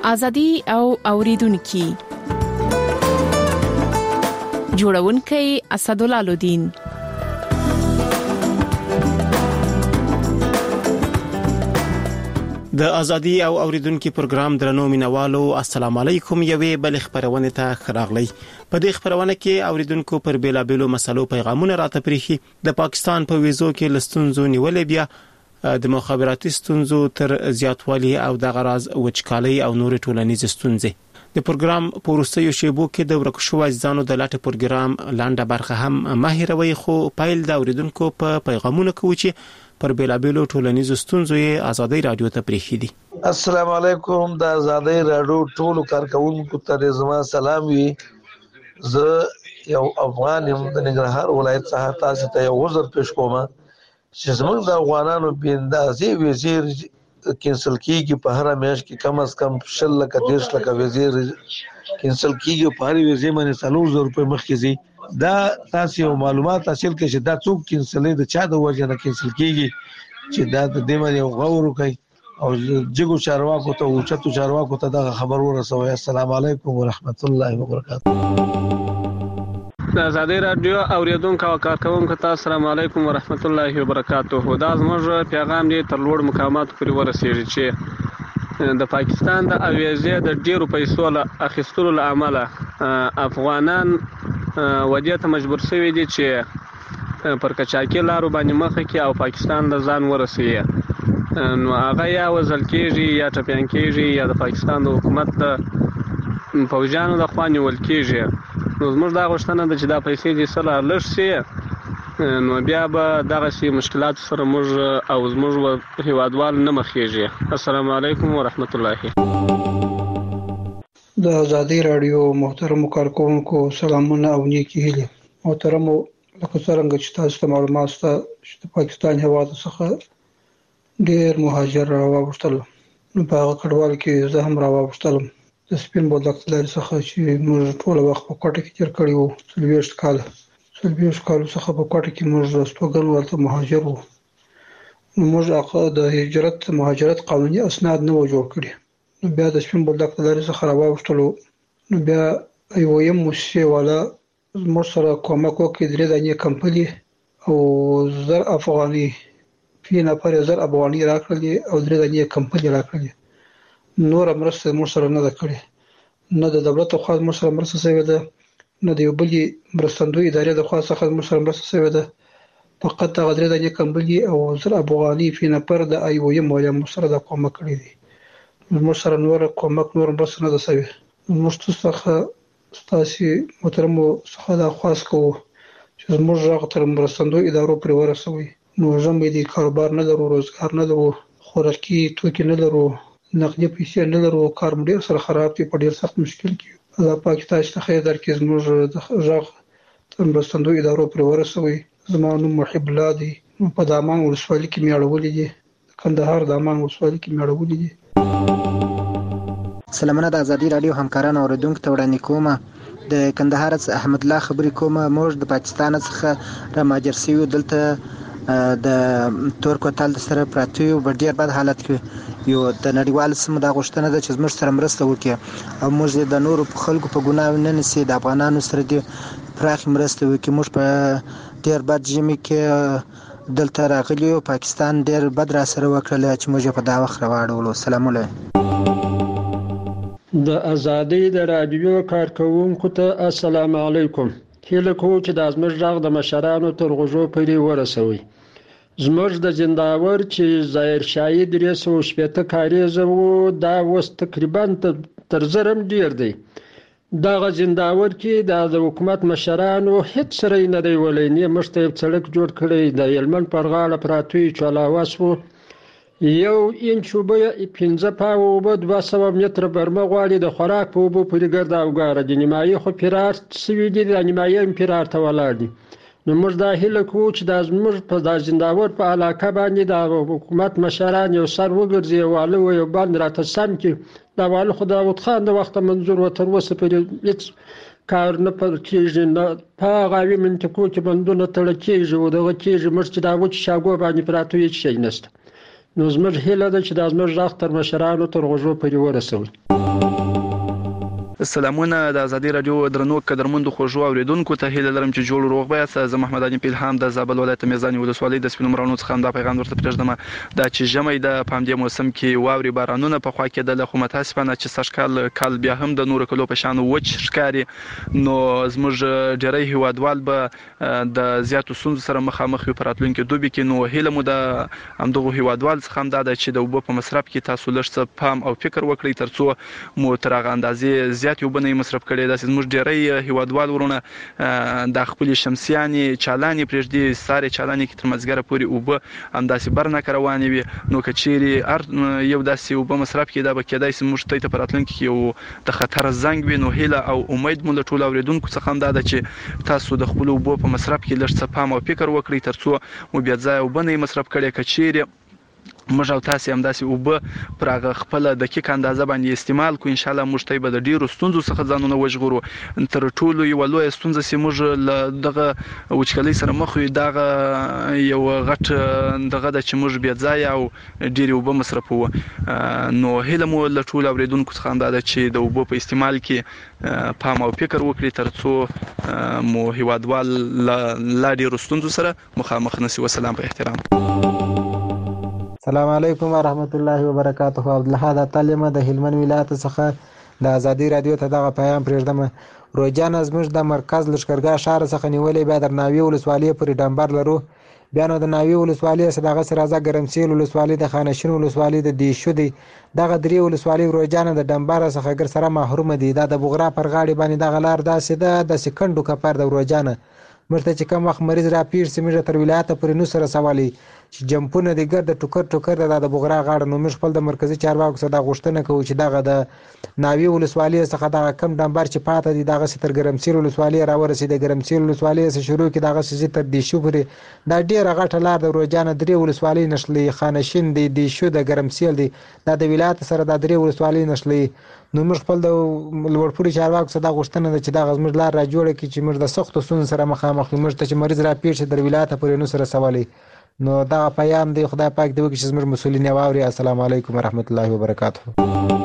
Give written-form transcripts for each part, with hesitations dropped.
ازادي او اوریدونکو جوړونکي اسدالله الدین. د ازادي او اوریدونکو پروګرام درنو مینوالو السلام علیکم. یوې بل خبرونه ته خراغلی. په دې خبرونه کې اوریدونکو پر بیلابیلو مسلو پیغامونه راته پریخي. د پاکستان په ویزو کې لستونزو نیولې بیا د مخابراتي ستونزو تر زیاتوالي او د غراض وچکالي او نور ټولنیز ستونزې. د پروګرام پورستیو شیبو کې د ورکشو ځانو د لاټ پروګرام لاندې برخه هم ماهروي خو پایل د اوریدونکو په پیغامونه کوي چې پر بیلابیلو ټولنیزو ستونزو یې ازادي رادیو ته پریخي دي. السلام علیکم. د ازادي رادیو ټولو کارکونکو ته زما سلام وي. زه یو افغان یم د ننګرهار ولایت څخه تاسو ته یو وزر پېښ کوم چې زموږ د افغانانو بیندازي وزیر کینسل کیږي. په هر میاشت کې کم از کم 10 لک 10 لک وزیر کینسل کیږي. په هر وزیر باندې 300 روپے مخکې زی. دا تاسو معلومات حاصل کړئ چې دا څوک کینسلې د چا د وجه نه کینسل کیږي چې دا د دې باندې غور وکړي او جګو چارواکو ته او چتو چارواکو ته دا خبر ورسوي. السلام علیکم ورحمت الله وبرکاته. د ازادي رادیو اوریدونکو او کارکونکو ته السلام علیکم ورحمت الله وبرکاته. دا زموږ پیغام دی تر لوړ مقامات پورې ورسیږي چې د پاکستان د اویزې د ډیرو پیسو له اخیستلو له امله افغانان ودې ته مجبور شوي دي چې پر کچاکي لارو باندې مخه کې او پاکستان د ځان ورسوي. نو هغه یا وزل کېږي یا ټپیان کېږي یا د پاکستان د حکومت د فوجانو د خوا نیول کېږي. نو زموږ دا غوښتنه ده چې دا پیسې دې سره لږ شي نو بیا به دغه شي مشکلات سره موږ او زموږ هیوادوال نه مخېږي. السلام علیکم ورحمت الله. د ازادي رادیو محترم کارکونکو سلامونه او نیکی هیله. محترم لکه څنګه چې تاسو ته معلومات شته چې د پاکستان هیواد څخه ډېر مهاجر راوښتل. نو په هغه کډوال کې زه هم راوښتلم. د سپین بولدک لارې څخه چې موږ ټول وخت په کوټه کې تیر کړی وو 40 کال څخه په کوټه کې موږ راستوګن ورته مهاجر وو. نو موږ هغه د مهاجرت قانوني اسناد نه و جوړ کړی. نو بیا د سپین بولدک لارې څخه راوښتلو. نو بیا یو مؤسسه والا موږ سره کومک وکړي. درې دانې کمپنی او 1000 افغاني په نفر 1000 افغاني راکړي او درې دانې کمپنی راکړي. نور مرسته موږ سره نه ده کړې. نه د دولت خو موږ سره مرسته شوې ده نه د یو بل مرستندوی ادارې د خوا څخه موږ سره مرسته شوې ده. فقط د غدرې د کمپنی او 1000 افغاني په نفر د IOM ولا موږ سره د کومک کړی دي. موږ سره نور کومک نور مرسته نه ده شوې. موږ څخه ستاسو محترم څخه د خواص کوو چې موږ راغ تر مرستندوی ادارو پر ورسوي. نو زموږ د کاروبار نه لرو، روزګار نه لرو، خوراکي توکي نه لرو، نقدي پیسې نه لرو، کار مو ډیر سره خراب دی، په ډیر سخت مشکل کې. الله پاک تاسو ته خیر درکړي. زموږ د ژغ تر مرستندوی ادارو پر ورسوي. زما نوم محب الله دی. په دامان ولسوالۍ کې میاړولې دي. کندهار دامان ولسوالۍ کې میاړولې دي. سلامونه د ازادي رادیو همکارانو اوریدونکو ته وړاندې کوم. د کندهار څخه احمد الله خبرې کوم. موږ د پاکستان څخه را مهاجر شوي دلته د تور کوتل سره پراتیو په ډیر بد حالت کې یو د نړیوال سم د غوښتنه ده چې زموږ سره مرسته وکړي او موږ د نورو خلکو په ګناه نه نسی د افغانانو سره د پراخ مرسته وکړي. موږ په ډیر بد ژمي کې دلته راغلي او پاکستان ډیر بد را سره وکړل چې موږ په دا وخت راوړو. سلام علیکم. د ازادي د رادیو کارکونکو ته السلام علیکم. هیله کوم چې د زموږ غږ د مشرانو تر غوږو پورې ورسوي. زموږ د زنداور چې ظاهر شاهي 360 کاریزه وو دا اوس تقریبا تر زرم ډیر دی. دغه زنداور کې د حکومت مشرانو هیڅ سره نه دی ولې نه مشته سړک جوړ کړی. د یلمن پر غاړه پراتوی چالاواس وو یو انچ وبه 15 پاو وبه 200 متر برمه غواړي. د خوراک په وبو پورې ګرځا او ګاره د نیمایي خو پیرار سوي دي. د نیمایي پیرار ته ولاړ دي. نو موږ دا هیله کوو چې د زموږ په د زنداور په علاقه باندې د حکومت مشران یو سر وګرځي واله و یو باندې راته سم کې دا واله خدا داود خان د وخت منظور و تر اوسه پرې هیڅ کار نه پر کېږي. نه په غاوي منطقو کې بندونه تړل کېږي او دغه کېږي موږ چې دا و چې شاګو باندې پراته هیڅ شی نشته. نو زموږ هیله ده چې د زموږ غږ تر مشرانو تر غوږو پورې ورسوي. سلامونه د ازادي رادیو درنو قدرمنو خوږو اوریدونکو ته هیله لرم چې جوړ روغ بیاست. زه محمد علي پیلهام د زابل ولایت میزان ولسوالۍ د سپینو مرانو څخه دا پیغام ورته پرېږدم دا چې ژمی د پامدې موسم کې واوري بارانونه په خوا کې د خو متاسفانه چې سږ کال بیا هم د نورو کلو په شان وچ ښکاري، نو زموږ ډېری هیوادوال به د زیاتو ستونزو سره مخامخ وي په راتلونکي دوبي کې. نو هیله مو د همدغو هیوادوال څخه هم دا ده چې د اوبو په مصرف کې تاسو لږ څه پام او فکر وکړئ ترڅو مو تر هغه اندازې زیات اوبه نه مصرف کړي. داسې زموږ ډېری هیوادوال ورونه د خپلې شمسیانې چالانې پرېږدي، سارې چالانې کې تر مازدیګره پورې اوبه همداسې برنکه روانې وي. نو که چیرې یو داسې اوبه مصرف کړي دا به کېدای شي موږ ته په راتلونکي کې یو د خطر زنګ وي. نو هیله او امید مو له ټولو اورېدونکو څخه هم دا ده چې تاسو د خپلو اوبو په مصرف کې لږ څه پام او فکر وکړئ ترڅو مو بیا ځای اوبه نه مصرف کړي. که چیرې موږ او تاسو هم داسې اوبه پر هغه خپل دقیق اندازه باندې استعمال کو، ان شاء الله موږ ته به د ډیرو ستونزو څخه ځانونه وژغورو. تر ټولو یو لوی ستونزه چې موږ له دغه وچکالۍ سره مخ یو دغه یو غټ دغه د چې موږ بیا ځای او ډیرې اوبه مصرفوو. نو هیله مو له ټولو اوریدونکو څخه دا ده چې د اوبو په استعمال کې پام او فکر وکړي ترڅو مو هیوادوال لا ډیرو ستونزو سره مخامخ نشي. وسلام په احترام. السلام علیکم ورحمت الله وبرکاته. عبدالحاد اتلمه د هلمند ولایت څخه د ازادي رادیو ته دغه پیغام پرېږدم. روجانه زموږ د مرکز لښکرګاه ښار څخه نیولې بیا د ناوې ولسوالۍ پورې ډمبر لرو. بیا نو د ناوې ولسوالۍ څخه دغسې راځه ګرمسیل ولسوالۍ د خانشین ولسوالۍ د دیشو دی. دغه درې ولسوالۍ روجانه د ډمبر څخه ګر سره محرومه دي. دا د بغرا پر غاړې باندې دغه لار داسې ده داسې کنډو کپر د روجانه. موږ ته چې کوم وخت مریض راپېښ شي موږ تر ولایته پورې نو سره سوالی چې جمپونه دي ګرد ټوکر د بغرا غاړه. نو موږ خپل د مرکزي چارواکو څخه دا غوښتنه کوو چې دغه د ناوې ولسوالۍ څخه دغه کم ډمبر چې پاته دي دغسې تر ګرمسیر ولسوالۍ راورسي. د ګرمسیر ولسوالۍ څخه شروع کړي دغسې تر دیشو پورې دا ډېره غټه لار د روجانه درې ولسوالۍ نښلوي. خانشین دی، دیشو د ګرمسیل دی، دا د ولایت سره دا درې ولسوالۍ نښلوي. نو موږ خپل د لوړپوړي چارواکو څخه دا غوښتنه ده چې دغه زموږ لار را جوړه کړي چې موږ د سختو ستونزو سره مخامخ یو. موږ ته چې مریض راپېښ شي در ولایته پورې نو سره سوالی. نو دغه پیام دی خدای پاک دې وکړي چې زموږ مسؤلین یې واوري. السلام علیکم ورحمت الله وبرکاته.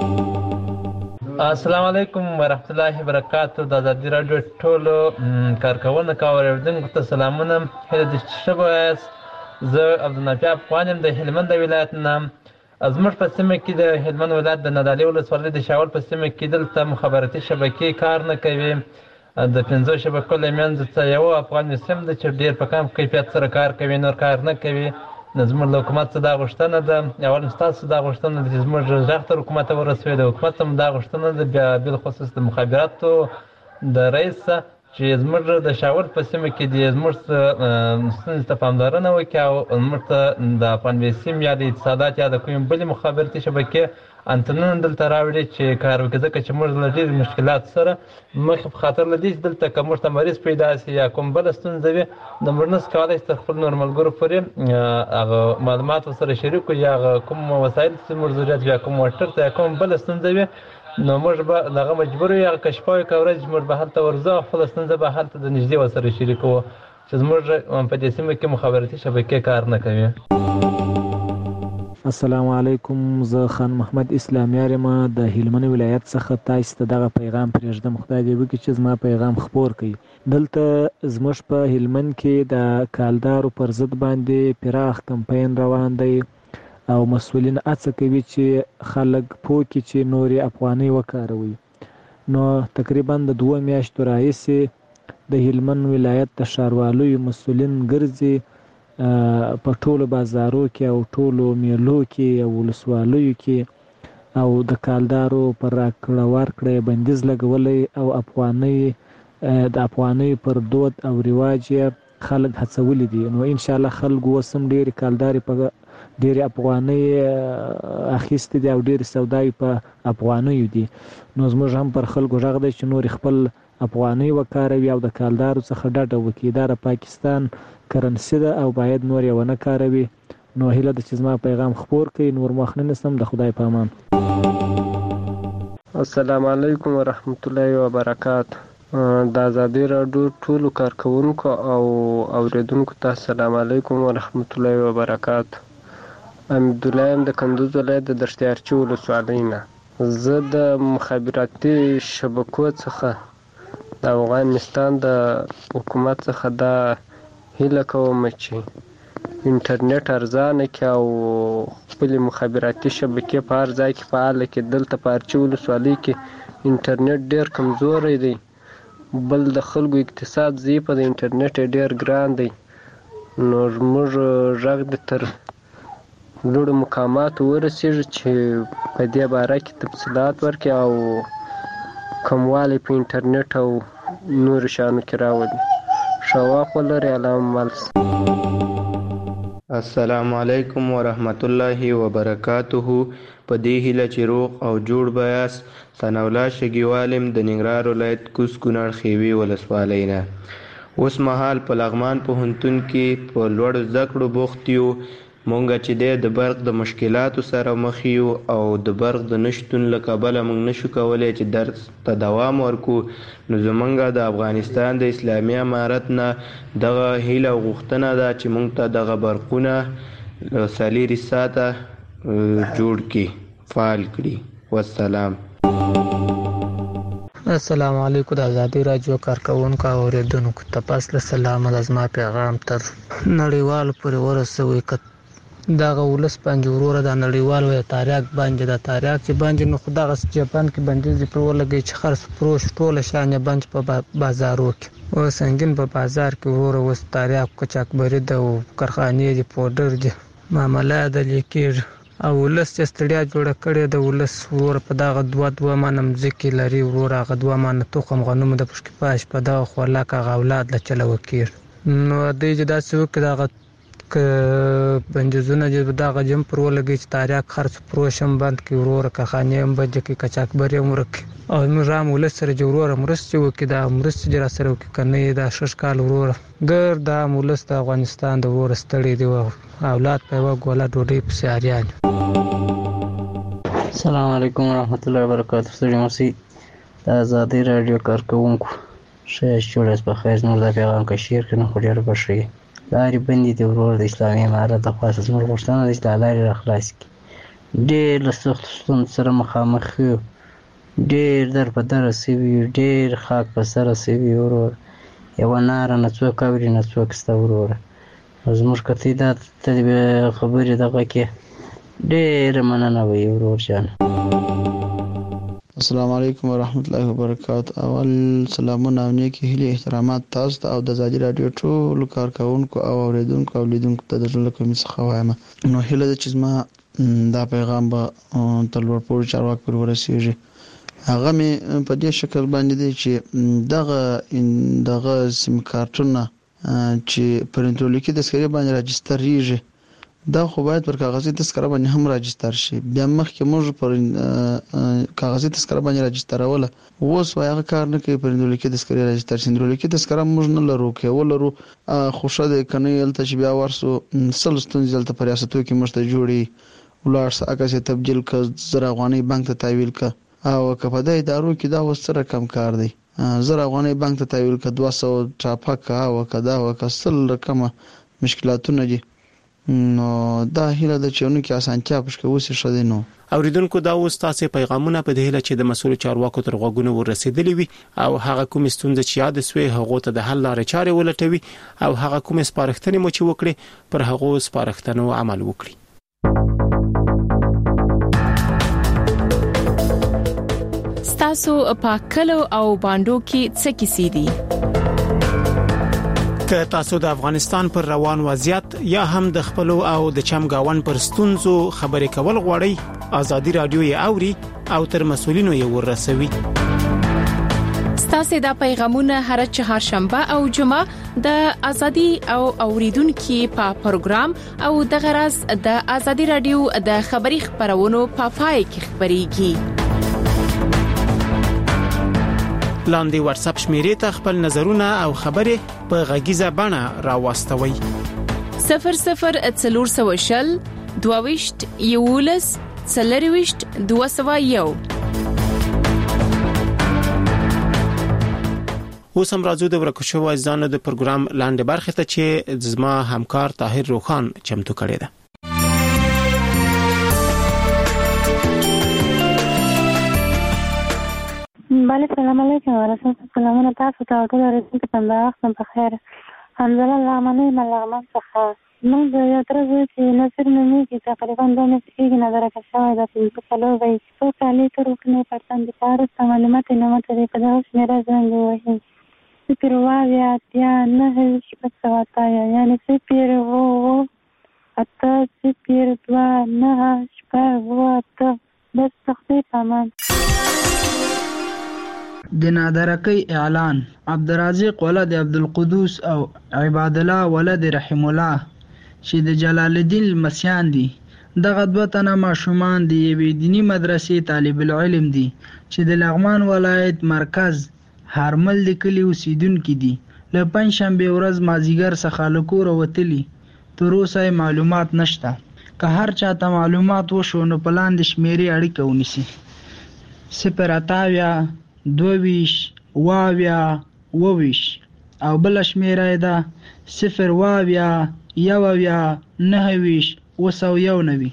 السلام علیکم ورحمت الله وبرکاته. د ازادي راډیو ټولو کارکوونکو او اورېدونکو ته سلامونه. هیله ده چې ښه به یاست. زه عبدالنافع افغان یم د هلمند ولایت نه. زموږ په سیمه کې د هلمند ولایت د نادعلي ولسوالۍ د شاول په سیمه کې دلته مخابراتي شبکې کار نه کوي. د 5 شبکو له منځ څخه یو افغان سیم ده چې ډېر په کم کیفیت سره کار کوي، نور کار نه کوي. زموږ له حکومت څخه دا غوښتنه ده، اول ستاسو دا غوښتنه ده چې زموږ غږ تر حکومت ته ورسوي. د حکومت هم دا غوښتنه ده بیا بالخصوص د مخابراتو د رئیس چې زموږ د شاول په سیمه کې د زموږ ستونزې ته پاملرنه وکړي او موږ ته د افغان سیم یا د اتصالات یا د کومې بلې مخابراتي شبکې انتنونه دلته راوړي چې کار وکړي. ځکه چې موږ له ډېرو مشکلاتو سره مخ په خاطر له دې چې دلته که موږ ته مریض پیدا شي یا کوم بله ستونزه وي نو موږ نشو کولی چې تر خپلو نور ملګرو پورې هغه معلومات ورسره شریک کړو یا هغه کوم وسایل چې موږ ضرورت وي یا کوم موټر ته یا کوم بله ستونزه وي نو موږ به دغه مجبور یو هغه کشفه وي که ورځ موږ به هلته ورځو او خپله ستونزه به هلته د نږدې ورسره شریکوو چې زموږ په دې سیمه کې مخابراتي شبکې کار نه کوي. السلام علیکم. زه خان محمد اسلامیار یم د هلمند ولایت څخه تاسو ته دغه پیغام پرېږدم. خدای دې وکړي چې زما پیغام خپور کړي. دلته زموږ په هلمند کې د کالدارو پر ضد باندې پراخ کمپاین روان دی او مسؤلین هڅه کوي چې خلک پوه کړي چې نورې افغانۍ وکاروي. نو تقریبا د 2 میاشتو راهیسې د هلمند ولایت د ښاروالیو مسؤلین ګرځي په ټولو بازارو کې او ټولو میلو کې او ولسوالیو کې او د کالدارو پر راکړه ورکړه بندیز لګولی او د افغانۍ پر دود او رواج خلک هڅولی دي. نو انشاءالله خلکو اوس هم ډېرې کالدارې په ډېرې افغانۍ اخیستې دي او ډېرې سوداوي په افغانیو دي. نو زموږ هم پر خلکو غږ دی چې نور خپل افغانۍ وکاروي او د کالدارو څخه ډډه وکړي. دا د پاکستان کرنسي ده او باید نور یې ونه کاروي. نو هیله ده چې زما پیغام خپور کړي. نور مخ نه نیسم. د خدای په امان. السلام علیکم ورحمت الله وبرکاته. د ازادي راډیو ټولو کارکوونکو او اوریدونکو ته السلام علیکم ورحمت الله وبرکاته. حمید الله یم د کندوز ولایت د دشتیارچي ولسوالۍ نه. زه د مخابراتي شبکو څخه د افغانستان د حکومت څخه دا هیله کوم چې انټرنیټ ارزانه کړي او خپلې مخابراتي شبکې په هر ځای کې فعاله کړي. دلته په ارچي ولسوالۍ کې انټرنیټ ډېر کمزوری دی، بل د خلکو اقتصاد ضعیفه دی، انټرنیټ ډېر ګران دی. نو زموږ غږ د تر لوړو مقاماتو ورسېږي چې په دې باره کې تفصیلات ورکړي او کموالی په انټرنیټ او نورو شیانو کې راولي. ښه وخت ولرئ. علامه مالس. السلام علیکم ورحمت الله وبرکاته. په دې هیله چې روغ او جوړ بیاست. ثناءالله شګیوالم د ننګرهار ولایت کوز کونړ خیوي ولسوالۍ نه. اوس مهال په لغمان پوهنتون کې په لوړو زده کړو بوخت یو. مونږ چې د برق د مشکلاتو سره مخ یو او د برق د نشتون له کبله مونږ نشو کولی چې درس ته دوام ورکو. نو زمونږ د افغانستان د اسلامي امارت نه دغه هیله او غوښتنه ده چې مونږ ته دغه برقونه 4 ساعته جوړ کړي، فعال کړي. والسلام. السلام علیکم. د ازادي راډیو کارکونکو او اوریدونکو ته پاسله سلام. لازمه پیغام تر نړیوالو پورې ورسوي. دغه ولس باندې وروره د نړیوال وی تاریخ باندې د تاریخ چې باندې نو خدای غس جاپان کې باندې پر ولګي چې خرڅ پروش ټوله شان باندې په بازارو کې او سنگین په بازار کې وروره وس تاریخ کچاکبري د کارخانې دی پودر دی معاملات د لیکیر او ولس چې ستړیا جوړه کړې د ولس وروره په دغه دوه مانم ځکه لري وروره هغه دوه مان توخم غنوم د پښکې پاش په دغه خلاک غولاد ل چلو وکیر. نو د اجازه سو کې دغه ک بنجزونه چې دغه جم پر ولګي چې تاریخ خرڅ پروشم بند کې وروره کارخانې هم بد کې کچاکبري مرک او نظام ولس سره جوړوره مرسته وکي دا مرسته جرا سره وکي کنه دا شش کال وروره ګر دا مولس د افغانستان د وروره ستړي دی اولاد په وګوله ډوډۍ په سیاریان. السلام علیکم ورحمت الله وبرکاته. ستړي مسي د ازادي رادیو کارکونکو شه جوړس په خیر نور د پیغام کې شیر کنه خو ډیر بشي لارې بندي د ورور د اسلامي امارت د خاص زموږ غوښتنه ده چې د لارې راخلاص کړي. ډېر له سختو ستونزو سره مخامخ یو، ډېر در په دره سوي، ډېر خاک په سره سوي ورور. یوه ناره نه څوک اوري نه څوک شته وروره. زموږ کتۍ دا خبرې دغه کې ډېره مننه وي ورور جان. السلام علیکم ورحمت الله وبرکاته. اول سلامونه او نیکی هیلې احترامات تاسو ته او د ازادي رادیو ټول کارکونکو او اوریدونکو او لیدونکو ته د ټول کوم څه وایم. نو هیله ده چې ما دا پیغام به تر لوړ پوړ چارواکو پورې ورسیږي. هغه مې په دې شکل باندې دی چې دغه سیم کارتونه چې پرنټولیکي تذکرې باندې راجستریږي دا خو باید پر کاغذي تذکره باندې هم راجستر شي. بیا مخکې موږ پر کاغذي تذکره باندې راجستروله، اوس هغه کار نه کوي. پرنټولیکي تذکره راجستر شي، پرنټولیکي تذکره موږ نه لرو کې ولرو خو شاده کنه یلته چې بیا ورسو سلستون ځلته پر ریاستو کې مشته جوړي ولارس اکه تبدیل ک زر افغاني بانک ته تحویل ک او که په دې ادارو کې دا وسره کم کار دی. زر افغاني بانک ته تحویل ک 200 چاپه کا او کدا او کسل رقم مشکلاتونه دي. نو دا هیله د چونو کې اسانتیا پښکه وسی شوه. نو اوریدونکو دا اوس تاسو پیغامونه په دې هیله چې د مسؤل چارواکو تر غوږونو ورسېدلی وي او هغه کوم ستونزې چې یاد سوي هغه ته د حل لارې چارې ولټوي او هغه کوم سپارښتنې مو چې وکړي پر هغه سپارښتنو عمل وکړي. تاسو په کلو او باندو کې څه کیسې دي؟ که تاسو د افغانستان پر روان وضعیت یا هم د خپل او د چمګاون پر ستونزو خبرې کول غواړئ، ازادي رادیو یې اوري او تر مسؤلینو یې ورسوي. ستاسو د پیغامونه هر چهارشنبه او جمعه د ازادي او اوریدونکو په پروګرام او د غرض د ازادي رادیو د خبري خبرونو په پای کې خبريږي. لاندې واتس اپ شمیرې ته خپل نظرونه او خبرې په غږیزه بڼه راوستوي. 0040 22 یولس 40 201. اوس هم راځو د ورکشو ځانو د پروګرام لاندې برخه ته چې زما همکار طاهر روخان چمتو کړی دی. السلام علیکم ورحمت الله تاسو ته ټول رسول ته په وخت په خیر حمزه لغمنی ملغمن څخه موږ د یو تر څو چې نصر نومي کې تقریبا 2 میاشتې کې نظر راکښه ده په کلو وي څو کالي تر وکنه پرتان دي کار معلومات نه مته په دغه شمیره ځنګ وایي سپیر وایا یا نه شپږ سواته یعنی سپیر وو اته سپیر 2 نه شپږ وو اته بس تخفیف امان د نادرکی اعلان عبدالرازق ولد عبدالقدوس او عباد الله ولد رحم الله چې د جلال الدین المسیان دي دغه دوه تنه ماشومان دي یوې دینی مدرسې طالب العلم دي چې د لغمان ولایت مرکز هرمل د کلي اوسیدونکي دي له پنجشنبې ورځ مازیګر څخه له کوره وتلي تر اوسه معلومات نشته که هر چاته معلومات وشو نو په لاندې شمیرې اړیکه ونیسي 0 22 واویا وویش او بل شمیره ده 0 واویا یوویا نهویش وسو نوی.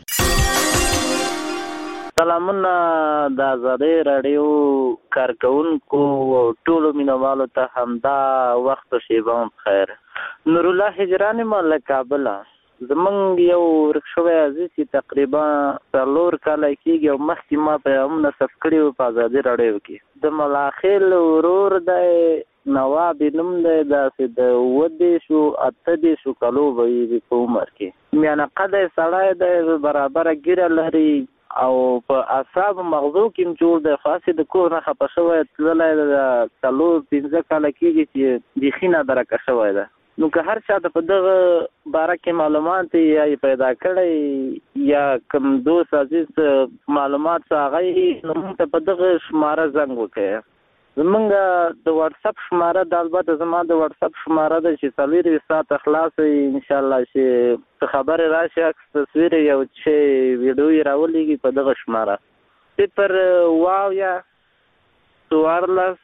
سلامونه د آزادۍ رادیو کارکونکو ټولو مینوالو ته همدا وخت شیبه خیر. نور الله هجرانی مال کابل زمونږ یو ورکشوی عزیز چې تقریبا 4 کاله کېږي او مخکې ما پیغامونه ثبت کړي وو په ازادي راډیو کې د ملاخیل ورور دی نواب نوم دی داسې د 28 کالو به وي په عمر کې میانه قده سړی دی برابره ګیره لري او په اعصاب مغزو کې جوړ دی خاصې د کور نه خفه شوی تللی د 4-5 کاله کېږي چې بیخي نادرکه شوی ده. نو که هر چا ته په دغه باره کې معلومات یا پیدا کړی یا کوم دوست عزیز معلومات څه هغه نو موږ ته په دغه شماره زنګ وکړئ. زمونږ د واتساپ شماره د البته زما د واتساپ شماره ده چې 4 ساعته خلاص انشاءالله چې څه خبرې راشي عکس تصویر یو چې ویډیو یې راولېږي په دغه شماره 0 واویا 14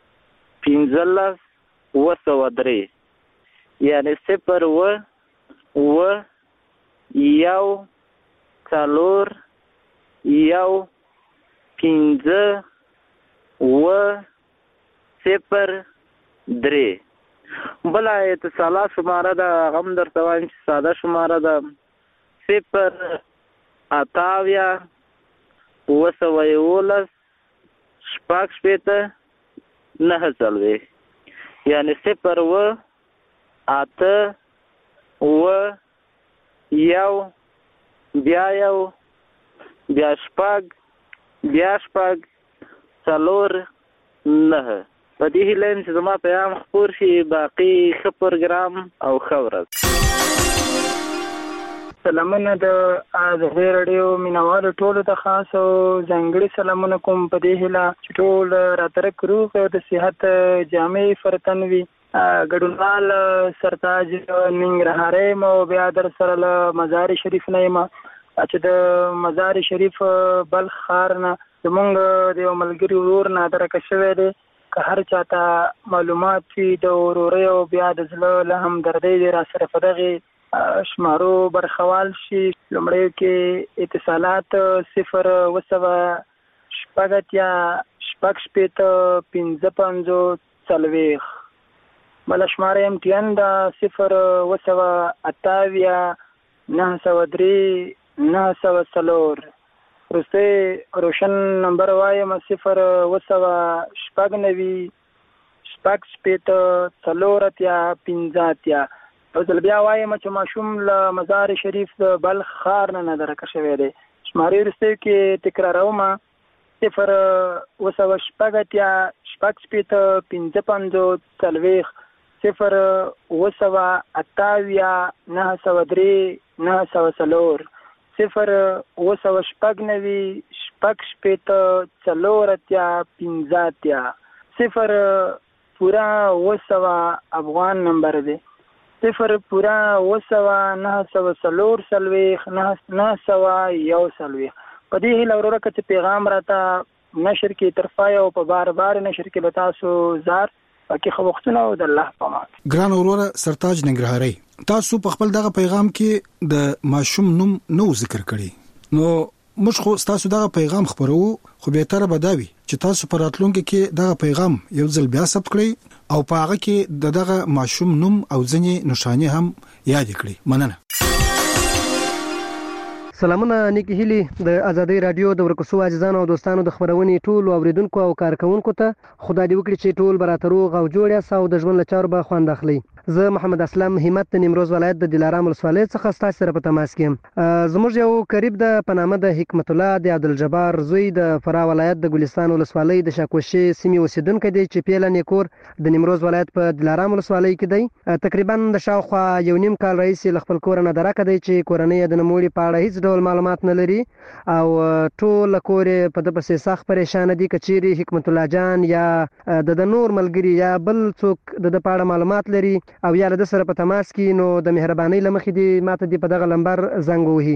15 وسوه یعنی 0 و یو 4 یو 15 و 0 بلا اتصالات شماره ده غم در توان چې ساده شماره ده 0 اتاویا وسوه یولس شپږ شپېته 9 یعنی 0 و 8 و یو بیا یو بیا شپږ بیا شپږ 4 9 په دې هیله چې زما پیغام خپور شي باقي ښه پروګرام او ښه ورځ. سلامونه د آزادۍ راډیو مینوالو ټولو ته خاص او ځانګړي سلامونه کوم په دې هیله چې ټول راترک روغ او د صحت جامع فرتن وي. ګډونوال سرتاج ننګرهاري مو بیا در سره له مزار شریف نه یم چې د مزار شریف بلخ ښار نه زمونږ د یو ملګري ورور نادرکه شوی دی. که هر چاته معلومات وي د ورورۍ او بیا د زړه له همدردۍ دی را سره په دغې شمارو برخوال شي. لومړیو کې اتصالات 0 وسوه شپږ شپږ شپېته 55 40 بله شماره امتیان ده 0 وسوه 28 903 904 وروستی روشن نمبر وایم 0 وسوه شپږ 90 شپږ شپېته 4 15 او ځل بیا وایم چې ماشوم له مزار شریف د بلخ ښار نه نادرکه شوی دی. شمارې وروستیو کې تکراروم 0 وسوه شپږ شپږ شپېته 55 0 وسوه 28 903 904 0 وسوه شپږ 90 شپږ شپېته 4 15 0 پورا وسوه افغان نمبر دی 0 پورا وسوه 904 901 په دې هیله وروره که چې پیغام راته نشر کې طرفای او په بار بار نشر کې به تاسو زار پکې خو وختونه او د الله په امان. ګران وروره سرتاج ننګرهاري تاسو په خپل دغه پیغام کې د ماشوم نوم نو ذکر کړی نو موږ خو تاسو دغه پیغام خبرو خو به تر بداوي چې تاسو په راتلونکي کې دغه پیغام یو ځل بیا ثبت کړئ او په هغه کې دغه ماشوم نوم او ځینې نښانې هم یاد کړئ. مننه. سلامونه نیکی هیلی د ازادي رادیو د ورکوسو عزیزانو او دوستانو د خبرونې ټول اوریدونکو او کارکونکو ته خدای دې وکړي چې ټول براتر روغ او جوړ یاست او د ژوند له چارو به خوند اخلي. زه محمد اسلام همت د نیمروز ولایت د دلارام ولسوالۍ څخه ستاسو سره په تماس کې یم. زموږ یو قریب د پنامه د حکمت الله د عبدالجبار زوی د فراه ولایت د ګلستان ولسوالۍ د شاکوشي سیمې اوسیدونکی دی چې پیله نیکور د نیمروز ولایت په دلارام ولسوالۍ کې دی. تقریبا د شاوخوا یو نیم کال راهیسې له خپل کور نه درکه دی چې کورنۍ د نوموړي په اړه هیڅ ډول معلومات نه لري او ټول کور په د پسې سخت پریشان دي. کچيري حکمت الله جان یا د نور ملګری یا بل څوک د پاړه معلومات لري او یا د سره په تماس کې نو د مهرباني لمخې دی ماته دی په دغه نمبر زنګ وهي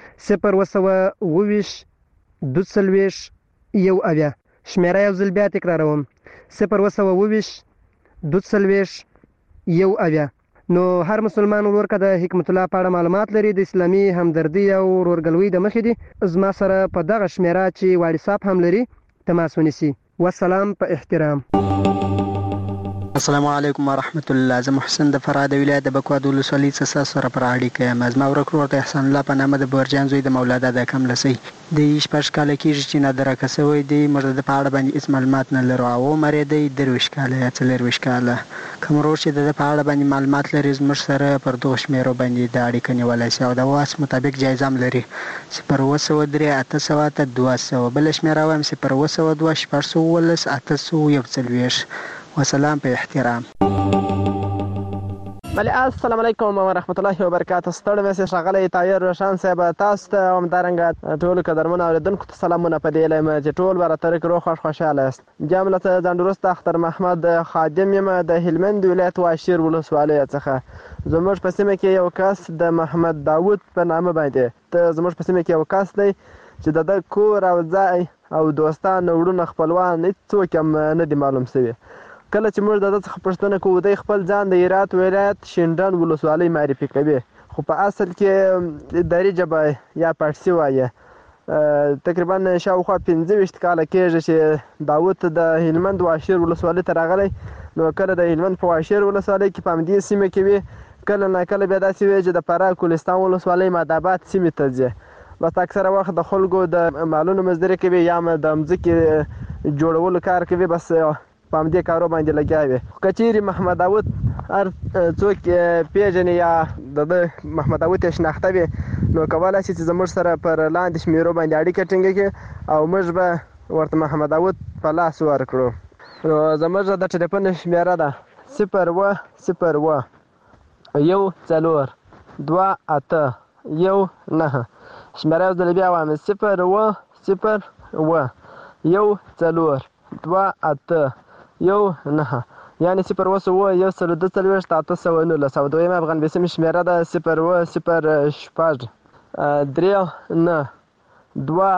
022 22 یو اویا شمیره یو ځل بیا تکراروم 022 22 یو اویا. نو هر مسلمان ورکه د حکمت الله په اړه معلومات لري د اسلامي همدردي او ورورګلوي د مخې دي زما سره په دغه شمیره چې واتساپ هم لري تماس ونیسي. والسلام په احترام. السلام علیکم ورحمت الله. زه محسن د فراه د ولایت د بکواد ولسوالۍ څخه سره پر اړیکه یم. زما ورور د احسان الله په نامه د بورجان زوی د مولا د کم لسی د 14 کال کېږي چې نادره کسوي دی مرده د پاړه باندې هیڅ معلومات نه لرو او مری دی 23 کال یا 4 کال کوم ورور چې د پاړه باندې معلومات لري زموږ سره پر دوه شمیرو باندې د اړیکه نیولای شي او د واس مطابق جایزه هم لري 0 800 200 بل شمیره هم 0 2 400 800 وسلام په احترام. بله السلام علیکم ورحمت الله وبرکاته. ستړی مې ښاغلی طاهر روشن صاحب تاسو ته همدارنګه ټولو قدرمنو اورېدونکو ته سلامونه په دې هیله یم چې ټول به راته روغ خوښ خوشحاله یاست. بیا هم له ځان وروسته اختر محمد خادم یم د هلمند ولایت واشیر ولسوالۍ څخه. زموږ په سیمه کې یو کس د محمد داود په نامه باندې ته زموږ په سیمه کې یو کس دی چې د کور او ځای او دوستان وروڼه خپلوان هېڅوک هم نه دي معلوم شوي. کله چې موږ د ده څخه پوښتنه کوو دی خپل ځان د هرات ولایت شینډنډ ولسوالۍ معرفي کوي خو په اصل کې دري ژبه یا پارسي وایي. تقریبا شاوخوا 25 کاله کېږي چې داود د هلمند واشیر ولسوالۍ ته راغلی. نو کله د هلمند په واشیر ولسوالۍ کې په همدې سیمه کې وي کله ناکله بیا داسې وي چې د فراه ګلستان ولسوالۍ ماداباد سیمې ته ځي. بس اکثره وخت د خلکو د مالونو مزدوري کوي یا د مځکې جوړولو کار کوي بس په همدې کارو باندې لګیا وي. که چیرې محمد داود هر څوک پیژني یا د محمد داود یې شناخته وي نو کولی شي چې زموږ سره پر لاندې شمیرو باندې اړیکه ټینګه کړي او موږ به ورته محمد داود په لاس ورکړو. نو زموږ د ټلیفون شمیره ده 0 0 1 4 2 8 1 9 شمیره یو ځل بیا وایم 0 0 1 4 2 8 9 یعنی 0 1 2 819 او دویمه افغان بیسیم شمیره ده 0 0 6 3 9 2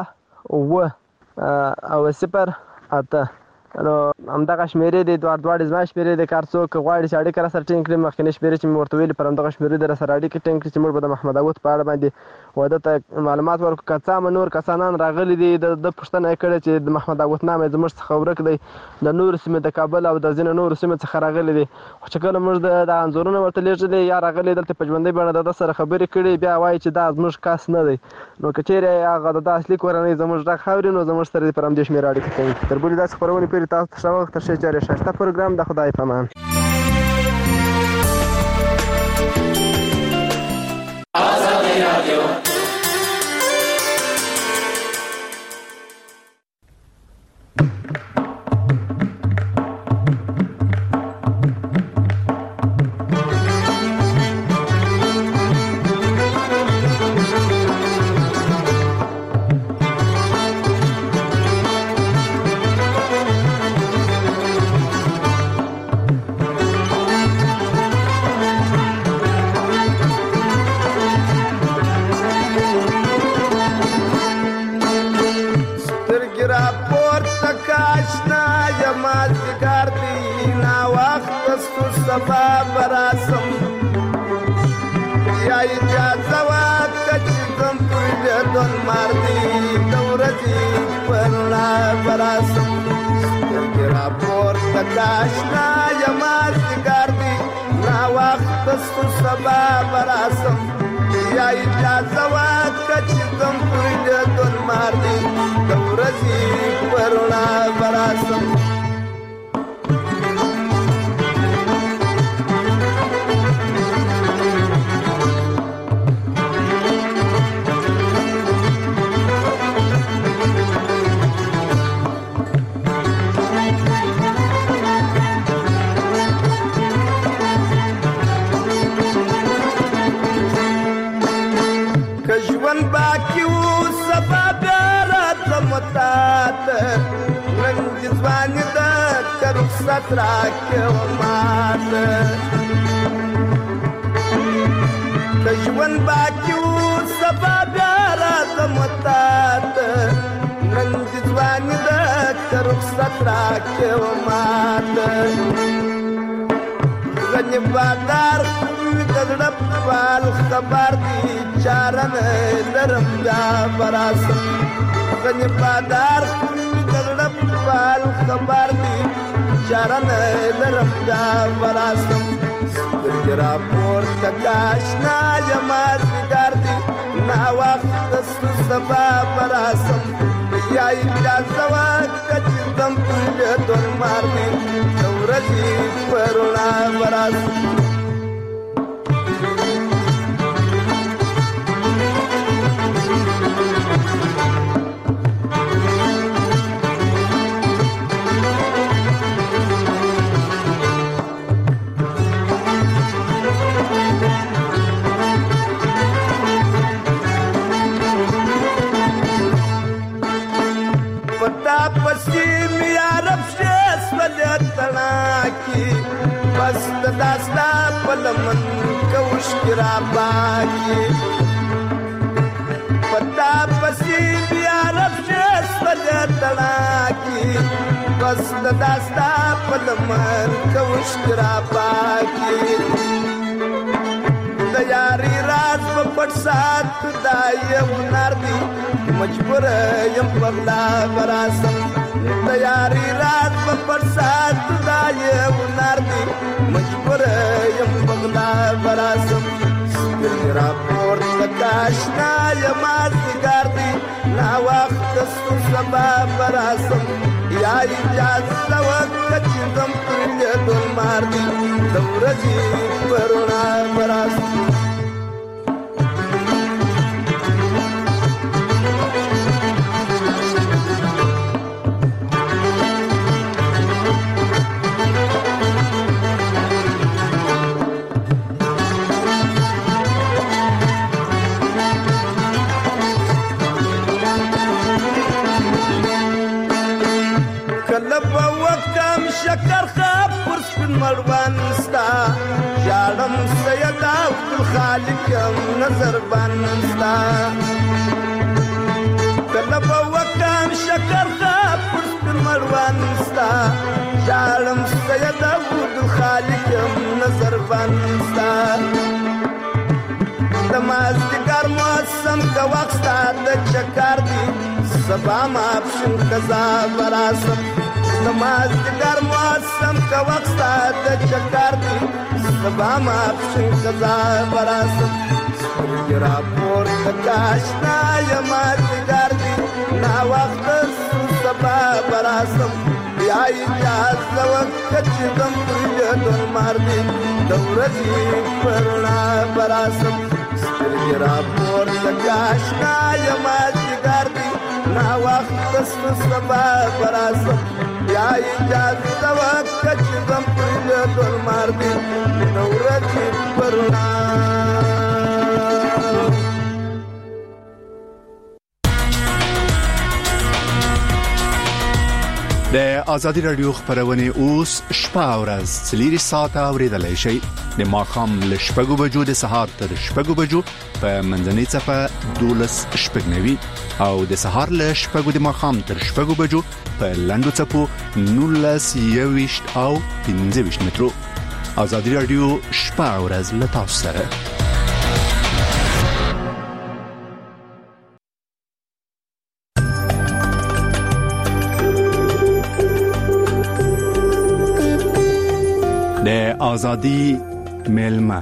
او 0 8. نو همدغه شمیرې دي دواړې زما شمیرې دي. کار څوک غواړي چې اړیکه راسره ټینګ کړي مخکینۍ شمیرې چې مې ورته ویلې پر همدغه شمیرې دې راسره اړیکه ټینګ کړي چې موږ به د محمد داود په اړه باندې واده ته معلومات ورکړو. که څه هم نور کسانان راغلي دي د پوښتنه یې کړې چې د محمد داود نام یې زموږ څخه ورک دی د نورو سیمې د کابل او د ځینو نورو سیمو څخه راغلي دي خو چې کله موږ د انځورونه ورته لیږلي یا راغلي دلته په ژوندۍ بڼه د ده سره خبرې کړي بیا وایي چې دا زموږ کس نه دی. نو که چیرې هغه د ده اصلي کورنۍ زموږ غږ اوري نو زموږ سره دې پر همدې شمېره اړیکه کوي. تر بلې داسې خپرونې پورې تاسو ته ښه وخت تر ښې ښایسته پروګرام د خدای په امان. Mardi, Dorothy, Perla, Barasum. راپور تکاشنا یمازدګار دی نا وخت ستو سبا براسم یا اجازه واکه چې زم پر دې مار دی د ورځې پرونا براسم ستراکه و مات کژون باکیو سبا بیارا زمتات نن ځواني د کرخ ستراکه و مات غنی بادار دړپ وال خبر دی چارن درم دا براسم غنی بادار دړپ وال خبر دی چارن لرم دا براسم سترګرا پور تکاشنا یمازدګار دی نا وخت ستو سبا براسم یا اجازه واکه چې زم پر دې مار دی د ورځې پرونا براسم داستا پلمن کوش کرا باکی پتا پسی بیا رفشس پلتنا کی بس داستا پلمن کوش کرا باکی دیاری راز پپٹ ساتھ دایم ناردی مجبور یم پغلا براسم دیاری راز پپٹ ساتھ دایم ناردی مجبور یم بغلا براسم سترګرا پور تکاشنا یمازدګار دی نا وخت ستو سبا براسم یا اجازه واکه چې زم پر دې مار دی د ورځې پرونا براسم شکر خاب پر سپین مروان ستا جاړم سید عبد الخالق نظر بنستا کله په وکم شکر خاب پر سپین مروان ستا جاړم سید عبد الخالق نظر بنستا دمازدګر موسم کا وخت د چکر دی سبا ما پښن کزا براسم نمازدګر موسم کا وخت د چکر دی سبا ما پښن کزا براسم سترګرا پور تکاشنا یمازدګر دی نا وخت سبا براسم یا اجازه وکه چې زم پر دې مار دی د ورځې پرونا براسم سترګرا پور تکاشنا یمازدګر دی نا وخت سبا براسم یا اجازه واکه چې زم پر دې مار دی د ورځې پرونا د ازادي رادیو خبرونه اوس شپه او ورځ 3 ساعته اوریدلای شئ د ماخام ل شپږو بجو د سهار تر شپږو بجو په منځنۍ صفه 12 شپږنوي او د سهار ل شپږو د ماخام تر شپږو بجو په لاندو صفو 19 او 15 مترو. ازادي رادیو شپه او ورځ له تاسو سره. ازادي میلمه.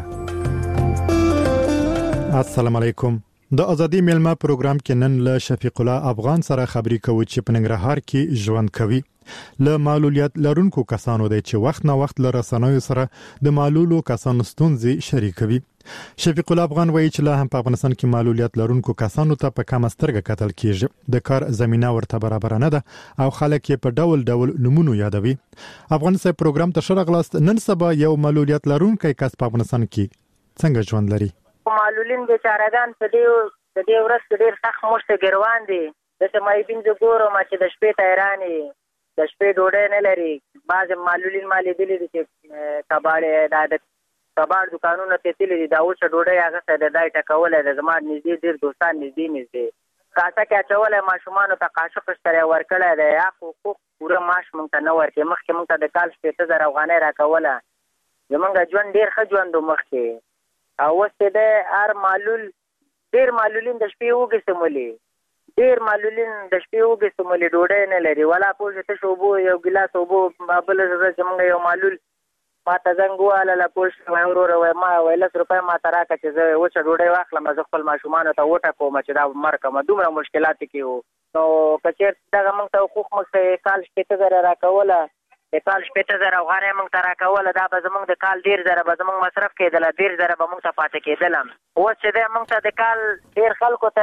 السلام علیکم. د ازادي میلمه پروګرام کې نن له شفیق الله افغان سره خبرې کوو چې په ننګرهار کې ژوند کوي. له معلولیت لرونکو کسانو دی چې وخت نه وخت له رسنیو سره د معلولو کسانو ستونزې شریکوي. شفیق الله افغان وایي چې لا هم په افغانستان کې معلولیت لرونکو کسانو ته په کم سترګه کتل کیږي. د کار زمينه ورته برابر نه ده او خلک یې په ډول ډول نمونه یادوي. افغانستان پروګرام ته شرغلاست نن سبا یو معلولیت لرونکي کس په افغانستان کې څنګه ژوند لري. معلولین بیچارهګان په دې ورځ کې ډېر سخت مشته ګروان دي. د سمایبین زه ګورم چې د شپې تیرانی د شپې ډوډۍ نه لري. بعض معلولین ما لیدلي دي چې کباړ دکانونه ته تللي دي. دا اوس ډوډۍ هغه د دای ټکولی ده. زما نږدې ډېر دوستان نږدې کاسه کې اچولی ماشومانو ته قاشق اشتری ورکړی دی. حقوق پوره معاش موږ ته نه ورکوي. مخکې موږ ته د کال 80,000 افغانۍ راکوله. زموږ ژوند ډېر ښه ژوند و مخکې. او اوس چې دی هر معلول ډېر معلولین د شپې اوږې سمولي. ډېر معلولین د شپې اوږې سمولي ډوډۍ نه لري. ولا پوه شي تش اوبه یو ګیلاس اوبه بله ورځ زموږ یو معلول ما ته زنګ ووهله پوه شي وایي وروره وایي ما وایي 10 روپۍ ما ته راکړه چې زه وچه ډوډۍ واخلم زه خپل ماشومانو ته وټکوم چې دا مړ کړم. دومره مشکلات کې وو. نو که چېرته دغه موږ ته حقوق موږ کال 80,000 راکوله د کال 80,000 افغانۍ موږ ته راکوله. دا به زموږ د کال 10,000 به زموږ مصرف کېدله. 10,000 به موږ ته پاتې کېدله. اوس چې دی موږ ته د کال ډېر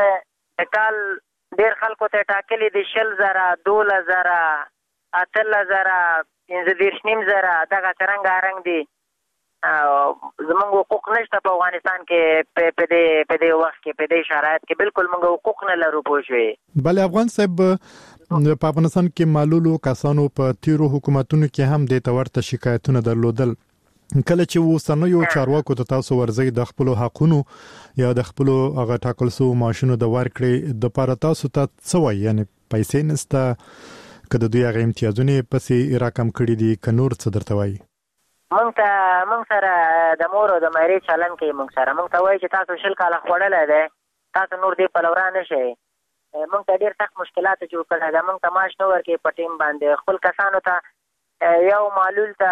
خلکو ته ټاکلي دي 20,000 12,000 18,000 15,000 دغه څرنګه رنګ دي. زموږ حقوق نشته په افغانستان کې په دې وخت کې په دې شرایط کې بالکل موږ حقوق نه لرو پوه شوې. بله افغان صاحب په افغانستان کې معلولو کسانو په تیرو حکومتونو کې هم د تورته شکایتونه درلودل. کله چې وسنیو چارواکو ته تاسو ورځي د خپل حقونو یا د خپل هغه ټاکل سو ماشینو د ورکړې د پاره تاسو ته څه وایي؟ یعنی پیسې نسته کله دوی هغه امتیازونه پسې رقم کړی دي ک نور څه درته وایي؟ موږ سره د مور او د مېرې چلن کې موږ ته وایي چې تاسو 20 کاله خوړلې ده تاسو نور دې په لورا نه شئ. موږ ته ډېر سخت مشکلات جوړ کړل ده. موږ ته معاش نه ورکوي په ټیم باندې. خپل کسانو ته یو معلول ته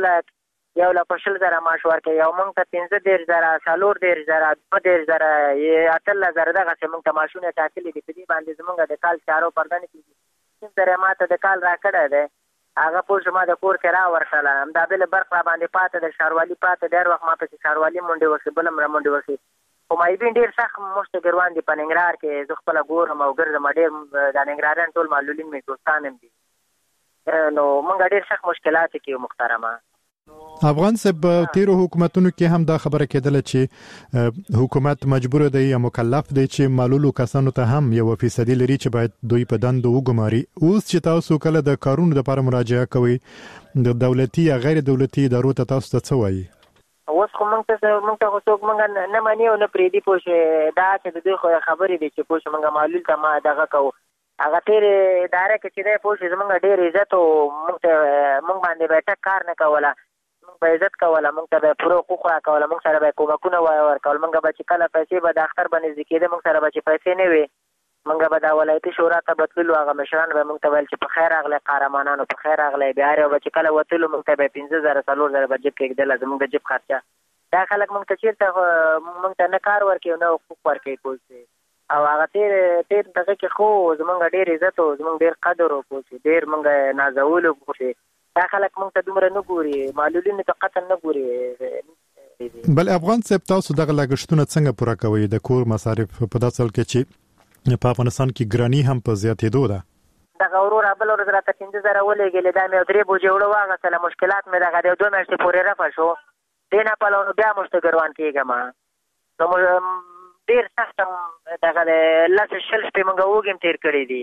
1,20,000 معاش ورکوي. یو موږ ته 15,000 14,000 2,000 18,000 دغسې موږ ته معاشونه ټاکلي دي. په دې باندې زموږ د کال چارو پرده نه کېږي. 3,000 ما ته د کال راکړی دی. هغه پوه شو ما د کور کې راورکړله. همدا بله برق را باندې پاته د ښاروالي پاته ډېر وخت ما پسې ښاروالي منډې وکړې بل هم را منډې وکړې. خو مایبین ډېر سخت مشته ګروان دي په ننګرهار کې. زه خپله ګورم او ګرځم. ډېر د ننګرهاریان ټول معلولین مې دوستان هم دي. نو موږ ډېر سخت مشکلات کې محترمه. افغان صاحب تیرو حکومتونو کې هم دا خبره کېدله چې حکومت مجبور دی یا مکلف دی چې معلولو کسانو ته هم 1% لري چې باید دوی په دندو وګماري. اوس چې تاسو کله د کارونو لپاره مراجعه کوئ د دولتي یا غیر دولتي ادارو ته تاسو ته څه وایي؟ اوس خو موږ ته خو څوک موږ نه مني او نه پرېږدي پوه شوې. دا چې د دوی خو خبرې دي چې پوه شو موږ معلول ته ما دغه کوو. هغه تېرې اداره کې چې دی پوه شو زموږ ډېر عزت و. موږ باندې به ټک کار نه کوله. موږ به عزت کوله. موږ ته به پوره حقوق راکوله. موږ سره به کومکونه ورکول. موږ به چې کله پیسې به د اختر به نږدې کېده موږ سره به چې پیسې نه وي موږ به د ولایتي شورا ته بتللو. هغه مشران به موږ ته ویل چې په خیر راغلی قهرمانانو په خیر راغلی. بیا هر یو به چې کله وتلو موږ ته به 15,000 4,000 به جیب کېږدله زموږ د جیب خرچه. دا خلک موږ ته چېرته موږ ته نه کار ورکوي نه حقوق ورکوي پوه شوې. او هغه تېر دغه کې خو زموږ ډېر عزت و زموږ ډېر قدر و پوه شوې. ډېر موږ نازولو پوه شوې. دا خلک موږ ته دومره نه ګوري. معلولینو ته قتل نه ګوري. بل افغان صاحب تاسو دغه لګښتونه څنګه پوره کوئ د کور مصارف په داسې حال کې چې په افغانستان کې ګراني هم په زیاتېدو ده؟ دغه وروره بله ورځ راته 15,000 ولېږلې. دا مې 3 بوجې اوړه واغېستله. مشکلات مې دغه د 2 میاشتې پورې رفع شو. دې نه پلو نو بیا مشته ګروان کېږم. نو ډېر سخت دغه د 10-20 شپې موږ اوږې هم تېر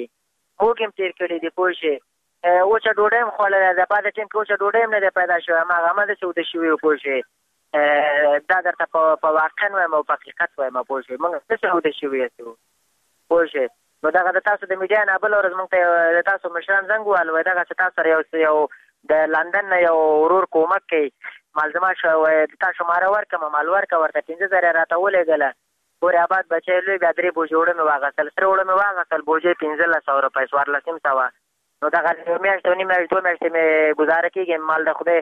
کړي دي پوه شوې. وچه ډوډۍ هم خوړلی ده. بعد ټیم کې وچه ډوډۍ هم نه ده پیدا شوې. هماغه همداسې اوده شوي وو پوه شوې. دا درته په واقع وایم او په حقیقت وایم پوه شوې. موږ داسې اوده شوي یاستو پوه شوې. نو دغه د تاسو د میډیا نه بله ورځ موږ ته د تاسو مشران زنګ ووهل وایي دغسې تاسو سره یو د لندن نه یو ورور کومک کوي مالزما شو وایي د تا شماره ورکړم مال ورکړه ورته 15,000 راته ولېږله. پورې آباد بچی لوی بیا 3 بوجې اوړه مې واغېستل. سره اوړه مې واغېستل بوجې 15,000 روپۍ 14,500. نو دغه 1 میاشت او نیم میاشت 2 میاشتې مې ګزاره کېږي. مال د خدای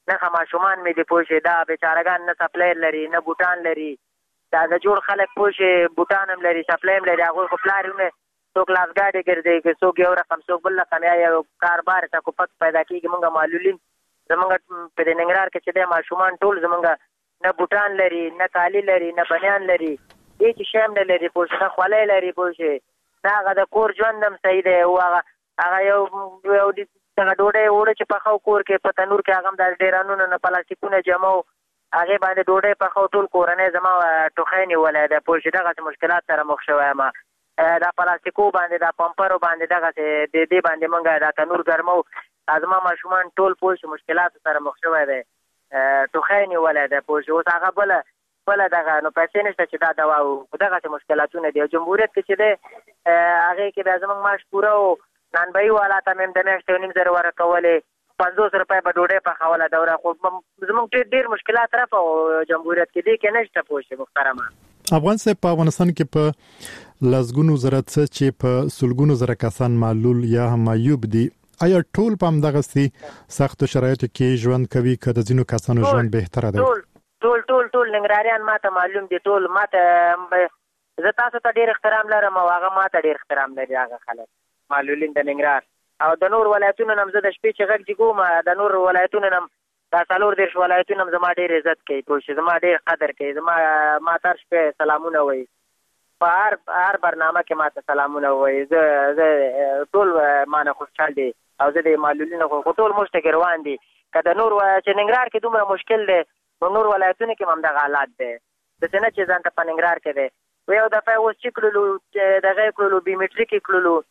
نه ماشومان مې دي پوه شي دا بیچارهګان نه سپلایر لري نه بوټان لري دا د جوړ خلک پوه شي بوټان هم لري سپلایم لري هغوی خو پلار یې نه څوک لاسګاډي ګرځي که څوک یو رقم څوک بل رقم یا یو کاربار ته کوپک پیدا کېږي موږ معلولین زمونږ په د ننګرهار کې چې دی ماشومان ټول زمونږ نه بوټان لري نه کالي لري نه بنیان لري هېڅ شی هم نه لري پوه شي نه خولۍ لري پوه شي نه هغه د کور ژوند هم صحیح دی هغه یو دغه ډوډۍ اوړه چې پخو کور کې په تنور کې هغه هم د ډیرانونو نه پلاستیکونه جمع هغې باندې ډوډۍ پخو ټول کورنۍ زما ټوخی نیولی دی پوه شي دغسې مشکلات سره مخ شوی یم دا پلاستیکو باندې دا پمپرو باندې دغسې د دې باندې موږ دا تنور ګرمو زما ماشومان ټول پوه شي مشکلاتو سره مخ شوی دی ټوخی نیولی دی پوه شي اوس هغه بله دغه نو پیسې نشته چې دا دوا و دغسې مشکلاتونه دي او جمهوریت کې چې دی هغې کې بیا زموږ معاش پوره و نانبهي والا ته مې هم د میاشتې 9,000 ورکولې 50 روپۍ په ډوډۍ پخوله دوره خو زموږ ډېر مشکلات رفع و جمهوریت کې دې کې نشته پوه شي محترمه افغان صاحب په افغانستان کې په لسګونو زره څه چې په سلګونو زره کسان معلول یا هم معیوب دي آیا ټول په همدغسې سختو شرایطو کې ژوند کوي که د ځینو کسانو ژوند بهتره دی ټول ننګرهاریان ماته معلوم دي ټول ماته زه تاسو ته ډېر احترام لرم او هغه ماته ډېر احترام لري هغه خلک معلولین د ننګرهار او د نور ولایتونو نه هم زه د شپې چې غږ جګوم د نور ولایتونو نه هم دا 40 ولایتونه هم زما ډېر عزت کوي پوه شي زما ډېر قدر کوي زما ما تر شپې سلامونه وایي په هر برنامه کې ماته سلامونه وایي زه ټول مانه خوشحال دي او زه د معلولینو خو ټول موږ ته روان دي که د نور چې ننګرهار کې دومره مشکل دی نو نور ولایتونو کې هم همدغه حالات دی داسې نه چې ځان ته په ننګرهار کې دی یو دفعه اوس چې کړلو دغه یې کړلو بیومیټریک یې کړلو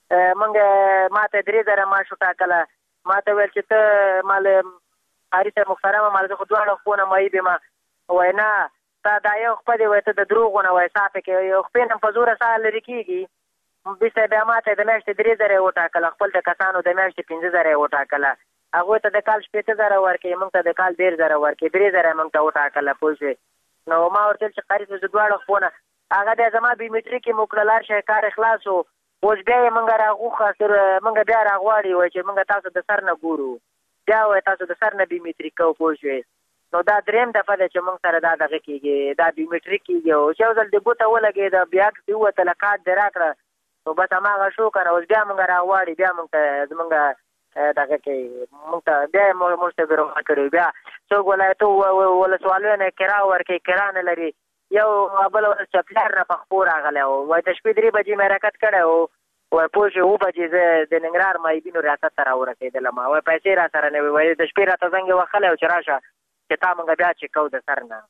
موږ ماته 3,000 معاش وټاکله ماته ویل چې ته مال قاري صاحب محترمه مال زه خو دواړه خپونه معیب یم وایي نه تا دا یو خپه دی وایي ته د دروغو نه وایي ساپې کې یو خپې نه په زوره ساه لرې کېږي بیرته بیا ماته د میاشتې 3,000 یې وټاکله خپل د کسانو د میاشتې 15,000 یې وټاکله هغوی ته د کال 15,000 ورکوي موږ ته د کال 13,000 ورکوي 3,000 یې موږ ته وټاکله پوه شوې نو ما ورته ویل چې قاري صاحب زه دواړه خپونه هغه بیا زما بیومیټریک یې مو کړل هر شی کار خلاص و اوس بیا یې موږ راغوښه موږ بیا راغواړي وایي چې موږ تاسو د سر نه ګورو بیا وایي تاسو د سر نه بیومیټریک کوو پوه شوې نو دا درېیم دفعه ده چې موږ سره دا دغه کېږي دا بیومیټریک کېږي او چې یو ځل د ګوته ولګېده بیا عکس دې ووتله کارت دې راکړه نو بس هماغه شو که نه اوس بیا موږ راغواړي بیا موږ ته زموږ دغه کوي موږ ته بیا یې موږ ته ګرمه کړي بیا څوک ولایتو ولسوالیو نه کرا ورکوي کرا نه لري یو بل ورځ چپلار نه په خپو راغلی و وایي د شپې 3 بجې مې حرکت کړی و وایي پوه شوې 7 بجې زه د ننګرهار معیبینو ریاست ته راورسېدلم وایي پیسې را سره نه وي وایي د شپې راته زنګ یې وهلی و چې راشه چې تا موږ بیا چې کوو د سر نه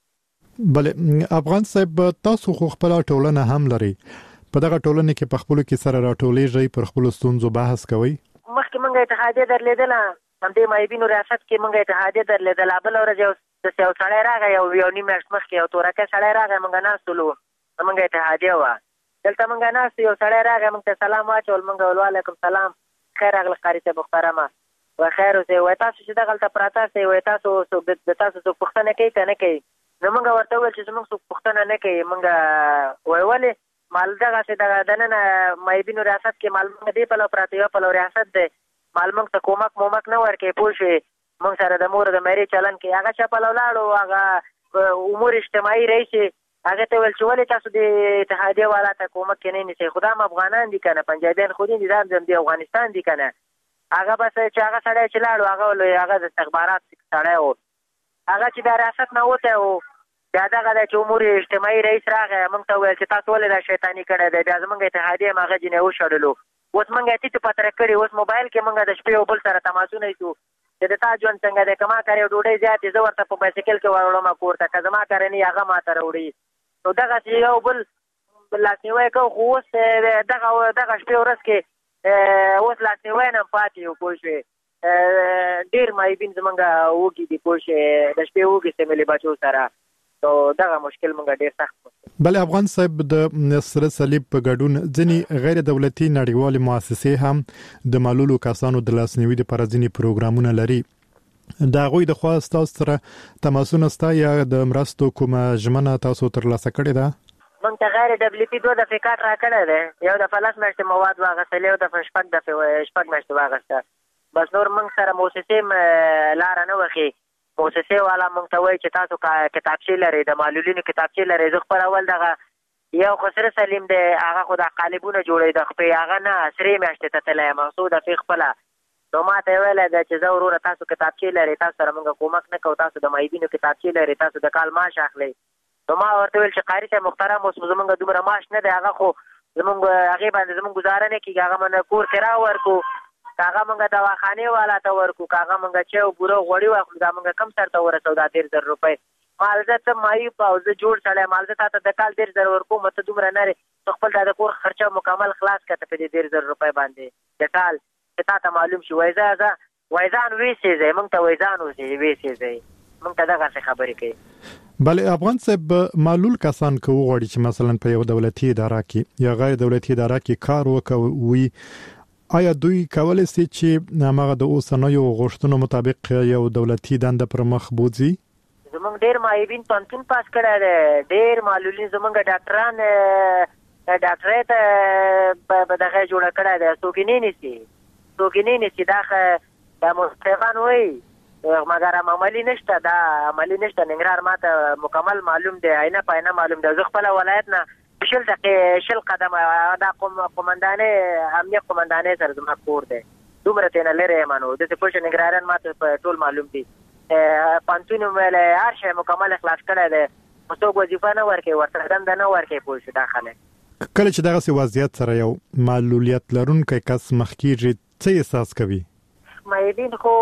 بلې افغان صاحب تاسو خو خپله ټولنه هم لري په دغه ټولنه کې په خپلو کې سره راټولیږئ پر خپلو ستونزو بحث کوئ مخکې موږ اتحادیه درلېدله همدې معیبینو ریاست کې موږ اتحادیه درلېدله بله ورځ یو سړی راغی یو نیم میاشت مخکې یو تورکی سړی راغی موږ ناستولو موږ اتحادیه وه دلته موږ ناست یو سړی راغی موږ ته سلام واچول موږ ویل وعلیکم سلام خیر راغله قاري صاحب محترمه وایي خیر اوسئ وایي تاسو چې دغلته پراته استئ وایي تاسو د تاسو څوک پوښتنه کوي که نه کوي نو موږ ورته وویل چې زموږ څوک پوښتنه نه کوي موږ وایي ولې مال دغسې دننه معیبینو ریاست کې مال موږ دې پلو پراته یو پلو ریاست دی مال موږ ته کومک نه ورکوي پوه شوې موږ سره د مور د مېرې چلن کې هغه چا پلو لاړو هغه امور اجتماعي رئیس هغه ته ویل چې ولې تاسو د اتحادیه والا ته کومک کې نه نیسئ خو دا هم افغانان دي که نه پنجابیان خو دي دا هم د افغانستان دي که نه هغه بس چې هغه سړی چې لاړو هغه د استخبارات سړی و هغه چې بیا ریاست نه وتی و بیا دغه دی چې امور اجتماعي رئیس راغی موږ ته وویل چې تاسو ولې دا شیطاني کړی دی بیا زموږ اتحادیه هم هغه جینۍ وشړلو اوس موږ یې ټیټ پتره کړي اوس موبایل کې موږ د شپې یو بل سره تماسونه ایسو چې د تا ژوند څنګه دی که ما کار یو ډوډۍ زیاتې زه ورته په بایسکل کې وروړم کور ته که زما کار نه هغه ما ته راوړي نو دغسې یو بل لاسنیوی کوو خو اوس دغه شپې ورځ کې اوس لاسنیوی نه هم پاتې یو پوه شوې ډېر معیبین زمونږ وږي دي پوه شوې د شپې وږي سمې له بچو سره نو دغه مشکل مونږ ډېر سخت بلې افغان صاحب د سره صلیب په ګډون ځینې غیر دولتي نړیوالې مؤسسې هم د معلولو کسانو د لاسنیوي لپاره ځینې پروګرامونه لري د هغوی د خوا ستاسو سره تماسونه شته یا د مرستو کومه ژمنه تاسو ترلاسه کړې ده موږ ته غیر دولتي 2 دفعې کارت راکړی دی یو دفعه 10 میاشتې مواد واخیستل یو دفعه 6 میاشتې واخیسته بس نور موږ سره موسسې لاره نه وښي موسسې والا موږ ته وایي چې تاسو کتابچې لرئ د معلولینو کتابچې لرئ. زه خپل اول دغه یو خسره سلیم دی هغه خو د قالبونه جوړوي د خپې هغه نه سرې میاشتې ته تللی یم څو دقیق خپله نو ما ته یې ویلی ده چې زه وروره تاسو کتابچې لرئ تاسو سره موږ کومک نه کوو تاسو د معیبینو کتابچې لرئ تاسو د کال معاش اخلئ. نو ما ورته ویل چې قاري صاحب محترم اوس زموږ دومره معاش نه دی هغه خو زموږ هغې باندې زموږ ګزاره نه کېږي هغه موږ کور کرا ورکو که هغه موږ دواخانې والا ته ورکو که هغه موږ چای او بوره غوړي واخلو دا موږ کم سر ته ورسو دا 13,000 روپۍ مالزه ته معیوب او زه جوړ سړی مالزه تا ته د کال 13,000 ورکوم ته دومره نه ته خپل دا د کور خرچه مکمل خلاص کړه په دې 13,000 روپۍ باندې د کال چې تا ته معلوم شي وایي زه وایزان ویسېږئ موږ ته وایزان ویسېږئ موږ ته دغسې خبرې کوي. بله افغان صاحب معلول کسان که وغواړي چې مثلا په یو دولتي اداره کې یا غیر دولتي اداره کې کار وکوي آیا دوی کولی شي چې هغه د اوسنیو غوښتنو مطابق یو دولتي دنده پر مخ بوځي؟ زموږ ډېر معیبین پوهنتون پاس کړی دی ډېر معلولین زموږ ډاکټران ډاکټرۍ ته دغه جوړه کړی دی څوک یې نه نیسي دا مستقان وایي مګر عملي نشته دا عملي نشته ننګرهار ماته مکمل معلوم دی عینه په عینه معلوم دی زه خپله ولایت نه 10 قدمه دا قومندانې امنیت قومندانې سره زما کور دی دومره تېنه لرې یم نو داسې پوه شه ننګرهاریان ماته په ټول معلوم دي پوهنتون یې ویلی هر شی مکمل خلاص کړی دی خو څوک وظیفه نه ورکوي ورسره دنده نه ورکوي پوه شو دا خلک کله چې دغسې وضعیت سره یو معلولیت لرونکی کس مخ کېږي څه احساس کوي؟ معیبین خو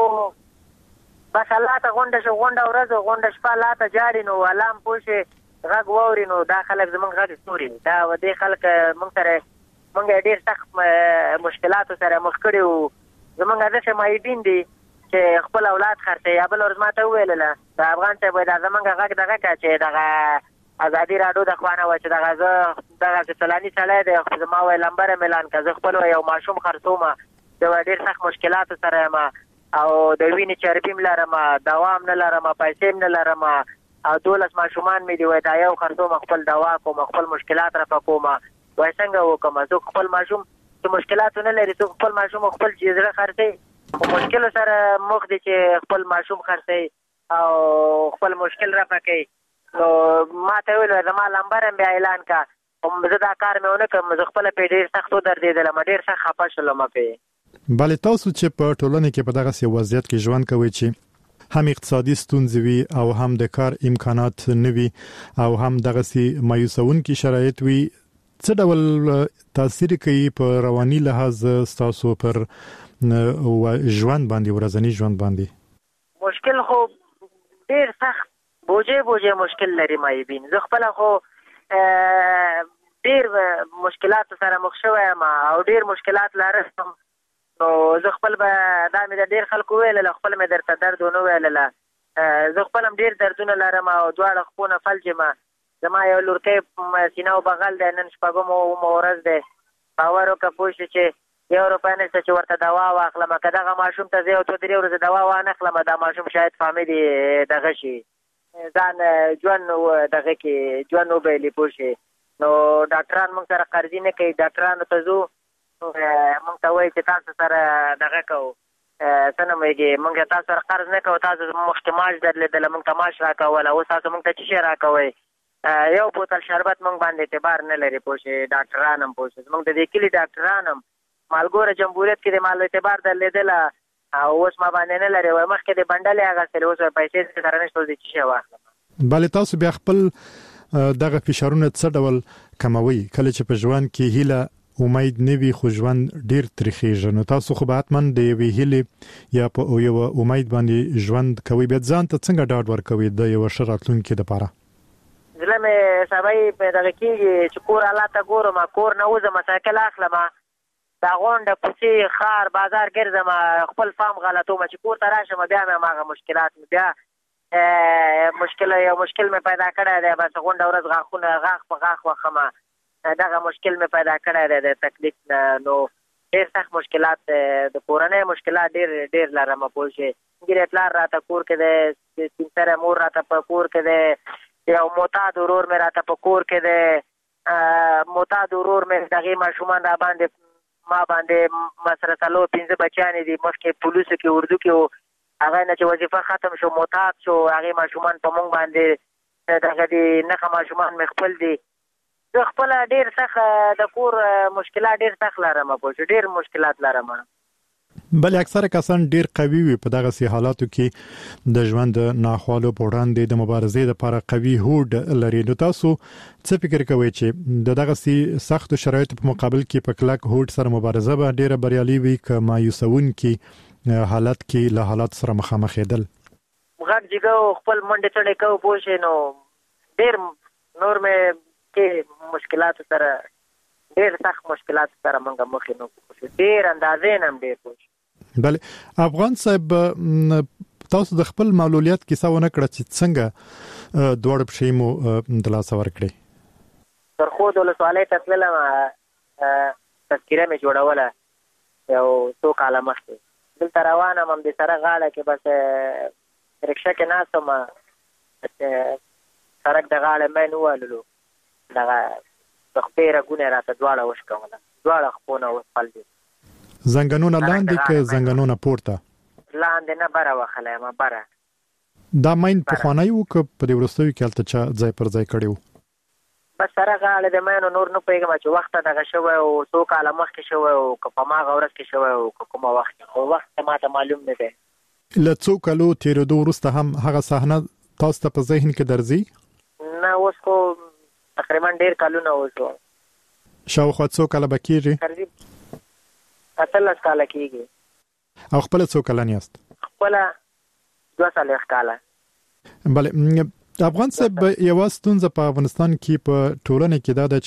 بس الله ته غونډه شو غونډه ورځ غونډه شپه الله ته جاړي نو الله هم پوه شي غږ واوري نو دا خلک زموږ غږ ستوري دا دې خلک موږ سره موږ ډېر سخت مشکلاتو سره مخ کړي وو زموږ داسې معیبین دي چې خپل اولاد خرڅوي یا بله ورځ ما ته وویلله د افغان صاحب دا زموږ غږ دغه کړه چې دغه ازادي راډیو د خوا نه وایي چې دغه زه دغسې فلاني سړی دی خو زما وایي لمبر یې اعلان کړه زه خپل یو ماشوم خرڅوم د ډېر سخت مشکلاتو سره یم او د وینې چربي م لرم دوا م نه لرم پیسې م نه لرم او 12 ماشومان مې دي وایي دا یو خرڅوم خپل دوا کوم خپل مشکلات رفع کوم وایي څنګه وکړم څوک خپل ماشوم چې مشکلاتو نه لري څوک خپل ماشوم خپل زړه خرڅوي خو مشکلو سره مخ دي چې خپل ماشوم خرڅوي او خپل مشکل رفع کوي نو ما ته ویل زما لمبر هم بیا اعلان کړه زه دا کار مې ونه کړم زه خپله پرې ډېر سخت ودرېدلم ډېر سخت خفه شولم پرې. بله تاسو چې په ټولنه کې په دغه وضعیت کې ژوند کوئ چې هم اقتصادي ستونزې وي او هم د کار امکانات نه وي او هم دغه مایوسونکي شرایط وي څه ډول تاثیر کوي په رواني لحاظ تاسو پر ژوند باندې ورځنی ژوند باندې؟ مشکل خو ډېر سخت بوجه مشکل لري معیبین زه خپله خو ډېر مشکلاتو سره مخ شوی یم او ډېر مشکلات لرم نو زه خپل به دا مې د ډېر خلکو ویلله خپل مې درته درد ونه ویلله زه خپل هم ډېر دردونه لرم او دواړه خپونه فلج یم زما یو لورکی سینه او بغل دی نن شپږمه اومه ورځ دی باور وکړه پوه شو چې 1 روپۍ نشته چې ورته دوا واخلم که دغه ماشوم ته زه یو 2-3 ورځې دوا وانخلم دا ماشوم شاید فامل یې دغه شي ځان ژوند دغه کې ژوند وبایلي پوه شي نو ډاکټران موږ سره قرضي نه کوي ډاکټرانو ته ځو موږ ته وایي چې تاسو سره دغه کوو څه نومېږي موږ تاسو سره قرض نه کوو تاسو مخکې معاش درلېدله موږ ته معاش راکوله اوس تاسو موږ ته څه شی راکوئ یو بوتل شربت موږ باندې اعتبار نه لري پوه شئ ډاکټران هم پوه شئ زموږ د دې کلي ډاکټران هم مالګوره جمهوریت کې د مال اعتبار درلېدله او اوس ما باندې نه لري وایي مخکې د بنډلې اخیستلې اوس پیسې سره نشته اوس د څه شی واخلم. بله تاسو بیا خپل دغه فشارونه څه ډول کموي کله چې په ژوند کې هیله امید نه وي خو ژوند ډیر تریخیږي نو تاسو خو به حتما د یوې هیلې یا په یو امید باندې ژوند کوي بیا ځان ته څنګه ډاډ ورکوي د یو ښه راتلونکي لپاره؟ زړه مې سبا په دغه کېږي چې کور الله ته ګورم کور نه وځم سایکل اخلم دا غونډه کوڅې ښار بازار ګرځم خپل فام غلطوم چې کور ته راشم بیا مې هغه مشکلات بیا یو مشکل مې پیدا کړی دی بس غونډه ورځ غاښونه غاښ په غاښ وخم دغه مشکل مې پیدا کړی دی د تکلیف نو ډېر سخت مشکلات د کورنۍ مشکلات ډېر لرم پوه شئ ګیرې پلار راته کور کې دی سپین سره مور راته په کور کې دی یو معتاد ورور مې راته په کور کې دی معتاد ورور مې دغې ماشومان را باندې ما باندې مسره 4-5 بچیانې دي مخکې پولیسو کې اردو کې هغه نه چې وظیفه ختم شو معتاد شو هغه ماشومان په مونږ باندې دغه دي نه ماشومان مې خپل دي زه خپل ډیر سخت د کور مشکلات ډیر سخت لرم په ډیر مشکلات لرم بل اکثره کسان ډیر قوي وي په دغه سي حالاتو کې د ژوند ناخوالو په وړاندې د مبارزې لپاره قوي هوډ لري نو تاسو څه فکر کوئ چې دغه سي سخت شرایطو په مقابل کې په کلک هوډ سره مبارزه به ډیره بریالي وي که مایوسون کې حالت کې له حالات سره مخامخ کېدل غږ جګو خپل منډه چړې کو پوښې نو ډیر نور مې کې مشکلات سره ډیر سخت مشکلات سره مونږ مخ نه ډیر اندازې نم ډیر پوښ بله افغان صاحب تاسو د خپل معلولیت کیسه ونه کړه چې څنګه دوړ پښې مو د لاس ور کړې تر خو د ولسوالۍ تسلم تذکره مې جوړوله یو څو کاله مخکې دلته روانه مم د سره غاړه کې بس رکشا کې ناستم سړک د غاړه مې نواللو دغه تخپیره ګونه راته دواړه وشکوله دواړه خپونه وسپل دي زنګنونه لاندې که زنګنونه پورته لاندې نه بره وخله ما بره دا ماین په خوانای وو که په دې ورستوي کې الته چا ځای پر ځای کړیو بس سره غاړه د مینو نور نه پیګم چې وخت دغه شوی او څو کاله مخکې شوی او که په ما غورس کې شوی او کومه وخت ما ته معلوم نه دی له څو کالو تیرېدو وروسته هم هغه صحنه تاسو ته په ذهن کې درځي نه اوس خو تقریبا ډیر کالونه وځو شاوخوا څو کاله بکیږي 18 کاله کېږي او خپل څو کلن یاست خپل 2 کاله بله افغان صاحب یو ستونزه په افغانستان کې په ټولنه کې دا ده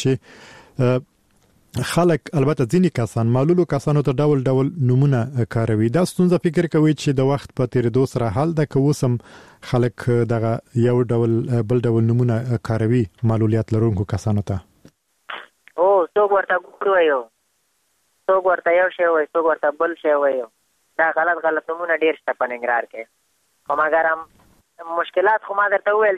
چې خلک البته ځینی کسان معلولو کسانو ته ډول ډول نمونه کاروي دا ستونزه فکر کوي چې د وخت په تیریدو سره حل ده که اوس هم خلک دغه یو ډول بل ډول نمونه کاروي معلولیت لرونکو کسانو ته او څوک ورته ګوري څوک ورته یو شی وایي څوک ورته بل شی وایي دا غلط نمونه ډیر شته په ننګرهار کې خو مګر مشکلات خو ما درته وویل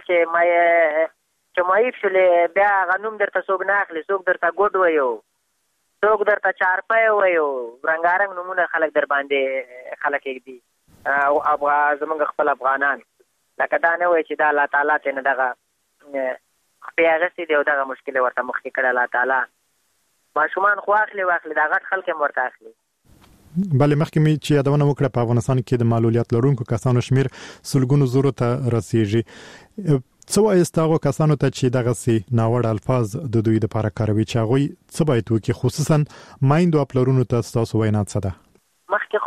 چې معیب شولې بیا هغه نوم درته څوک نه اخلي څوک درته ګوډ وایي څوک درته چارپای وایي رنګارنګ نمونه خلک در باندې خلک ایږدي او زمونږ خپل افغانان لکه دا نه وایي چې دا الله تعالی ته نه دغه خپې اغستې دی او دغه مشکل ورته مخکې کړی الله تعالی ماشومان خو اخلي دا غټ خلک هم ورته اخلي بله مخکې مې چې یادونه وکړه په افغانستان کې د معلولیت لرونکو کسانو شمیر سلګونو زرو ته رسیږي څو ایستاغو کسانو ته چې دغه سي ناوړ الفاظ د دوی لپاره کاروي چې هغه څه باید وکړي خصوصا مایندو خپلونو ته تاسو وینا څه ده مخکې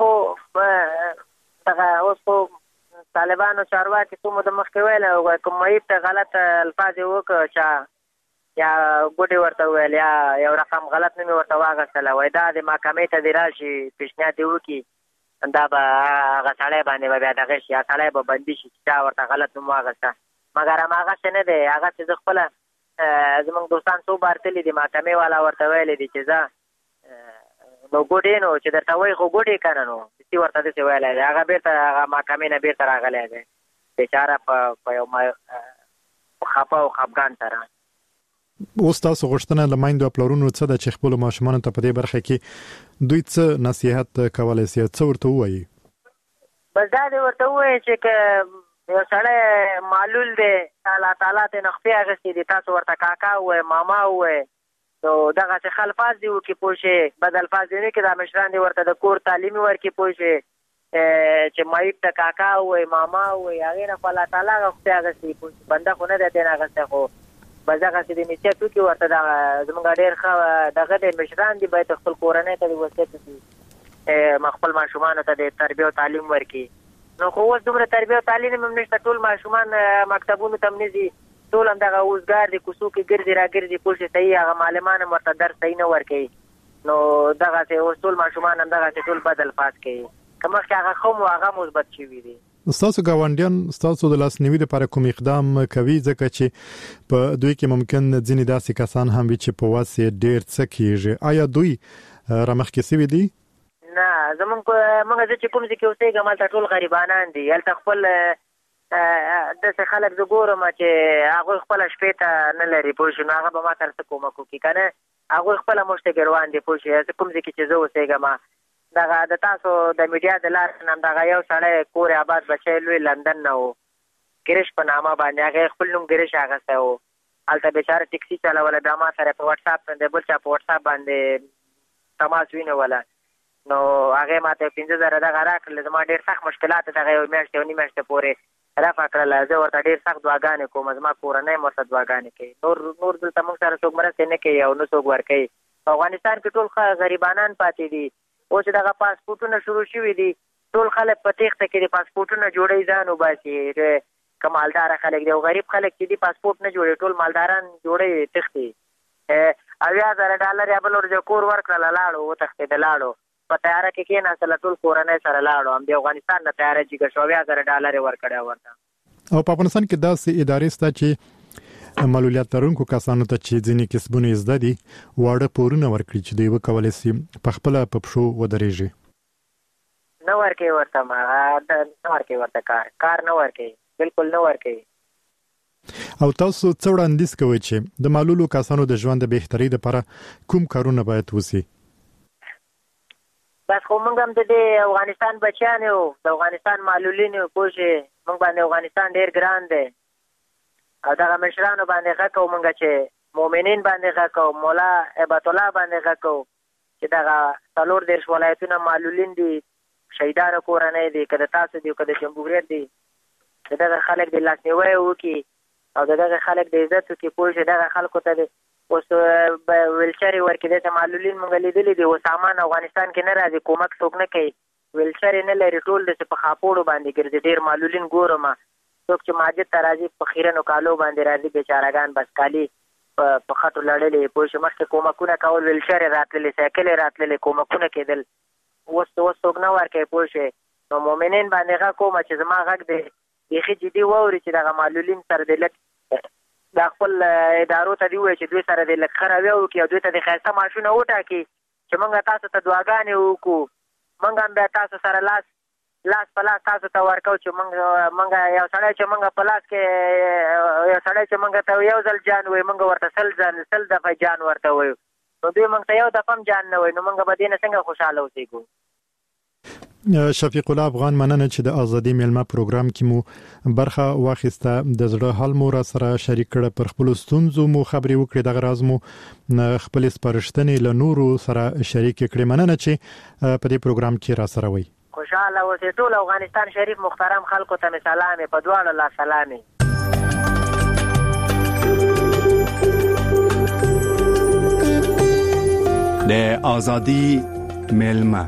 خو دغه اوس خو طالبانو چارواکي څومره د مخکې ویل او کوم مایب ته غلط الفاظ وکړه چې یا ګوډي ورته ویل یا یو رقم غلط نوم ورته واغستله وای دا د محکمې ته دی راشي پیشنهاد وکړي دا به هغه سړی باندې به بیا دغه شي یا سړی به بندي شي چې چا ورته غلط نوم واغسته مګر هماغسې نه دی هغه چې زه خپله زمونږ دوستان څو بار تللي دي محکمې والا ورته ویلی دي چې زه نو ګوډې نو چې درته وایي خو ګوډې که نه نو داسې ورته داسې ویلی دی هغه بېرته هغه محکمې نه بېرته راغلی دی بېچاره په یو خفه او خفګان سره اوس تاسو غوښتنه له میندو پلرونو څه ده چې خپل ماشومان ته په دې برخه کې دوی څه نصيحت کولای شي څه ورته وایي بس دا دې ورته وایي چې یو سړی معلول دی الله تعالی ته نخفي اغستې دي تاسو ورته کاکا وایي ماما وایي نو دغه چې الفاظ دي وکړي پوه شئ بد الفاظ دي نه کړي دا مشران دي ورته د کور تعلیمي ورکړي پوه شئ چې معیب ته کاکا وایي ماما وایي هغې نه خو الله تعالی نخفي اغستې پوه شئ بنده خو نه دی دې نه اغستی خو بس دغه چې د نصیحت وکړي ورته زموږ ډېر ښه دغه دی مشران دي باید خپل کورنۍ ته د وصیت وکړي خپل ماشومانو ته د تربیه او تعلیم ورکړي نو خو اوس دومره تربیه او تعلیم هم نشته ټول ماشومان مکتبونو ته هم نه ځي ټول هم دغه اوزګار دي کوڅو کې ګرځي راګرځي پوه شي صحیح هغه معلمان هم ورته درس صحیح نه ورکوي نو دغسې اوس ټول ماشومان هم دغسې ټول بد الفاظ کوي که مخکې هغه ښه مو هغه مثبت شوي دي ستاسو ګاونډیان ستاسو د لاسنیوي لپاره کوم اقدام کوي ځکه چې په دوی کې ممکن ځینې داسې کسان هم وي چې په واسه ډېر څه کیږي آیا دوی رامخکې سوي دي نه زمونږ چې کوم ځای کې اوسېږم هلته ټول غریبانان دي هلته خپل داسې خلک زه ګورم چې هغوی خپله شپې ته نه لري پوه شو نو هغه به ما ته څه کومک وکړي که نه هغوی خپله موږ ته ګروان دي پوه شو کوم ځای کې چې زه اوسېږم دغه د تاسو د میډیا د لارې نه دغه یو سړی کور آباد بچی لوی لندن نه و ګریش په نامه باندې هغه خپل نوم ګریش اخیستی و هلته بیچاره ټکسي چلوله بیا ما سره په وټساپ باندې بل چا په وټساپ باندې تماس ونیوله نو هغې ما ته 15,000 دغه راکړل زما ډېر سخت مشکلات دغه یو میاشت یو نیم میاشتې پورې رفع کړله زه ورته ډېر سخت دعاګانې کوم زما کورنۍ م ورته دعاګانې کوي نور دلته موږ سره څوک مرستې نه کوي او نه څوک ورکوي په افغانستان کې ټول ښه غریبانان پاتې دي اوس چې دغه پاسپورټونه شروع شوي دي ټول خلک په تېښته کې دي پاسپورټونه جوړوي ځان وباسي که مالداره خلک دي او غریب خلک چې دي پاسپورټ نه جوړوي ټول مالداران جوړوي تښتي $80,000 یا بل ورځ کور ورکړله لاړو وتښتېده لاړو په تیاره کې کېناستله ټول کورنۍ سره لاړو همدې افغانستان نه تیاره جګه شو $80,000 ورکړی ورته او په افغانستان کې داسې ادارې شته چې معلولیت لرونکو کسانو ته چې ځینې کسبونه زده دي واړه پورونه ورکړي چې دوی وکولی شي په خپله په پښو ودرېږي نه ورکوي ورته نه ورکوي ورته کار نه ورکوي بالکل نه ورکوي او تاسو څه وړاندیز کوئ چې د معلولو کسانو د ژوند د بهترۍ لپاره کوم کارونه باید وشي بس خو موږ هم د دې افغانستان بچیان یو د افغانستان معلولین یو پوه شئ موږ باندې افغانستان ډېر ګران دی او دغه مشرانو باندې غږ کوو موږ چې مؤمنین باندې غږ کوو مولا هیبت الله باندې غږ کوو چې دغه 40 ولایتونه معلولین دي شهیدانو کورنۍ دي که د تاسو دي که د جمهوریت دي د دغه خلک د لاسنیوی وکړي او د دغه خلک د عزت وکړي پوه شئ دغه خلکو ته اوس ویلچرې ورکړي داسې معلولین موږ لیدلي دي اوس سامان افغانستان کې نه راځي کومک څوک نه کوي ویلچرې نه لري ټول داسې په خاپوړو باندې ګرځي ډېر معلولین ګورم څوک چې ماجد ته راځي په خیرنو کالو باندې راځي بیچارهګان بس کالي په خټو لړلې پوه شئ مخکې کومکونه کول ویلچرې راتللې سایکلې راتللې کومکونه کېدل اوس څوک نه ورکوي پوه شئ نو مؤمنین باندې غږ کوم چې زما غږ دی بیخي جدي واوري چې دغه معلولین سره د لږ د خپل ادارو ته دي ووایي چې دوی سره د لږ ښه رویه وکړي او دوی ته د ښایسته معاشونه وټاکي چې موږ تاسو ته دعاګانې وکړو موږ هم بیا تاسو سره لاس په لاس تاسو ته ورکوو چې موږ یو سړی چې موږ په لاس کې یو سړی چې موږ ته یو ځل جان وایي موږ ورته 100 دفعه جان ورته وایو نو دوی موږ ته یو دفعه هم جان نه وایي نو موږ به دې نه څنګه خوشحاله اوسېږو شفیق الله افغان مننه چې د ازادي میلمه پروګرام کې مو برخه واخیسته د زړه حال مو را سره شریک کړ پر خپل ستونزو مو خبرې وکړې د غراز مو خپل سپارښتنې له نورو سره شریک کړې مننه چې په دې پروګرام کې را سره وي خوشاله اوسې ټول افغانستان شریف محترم خلکو ته سلام په دواړو لا سلام د ازادي میلمه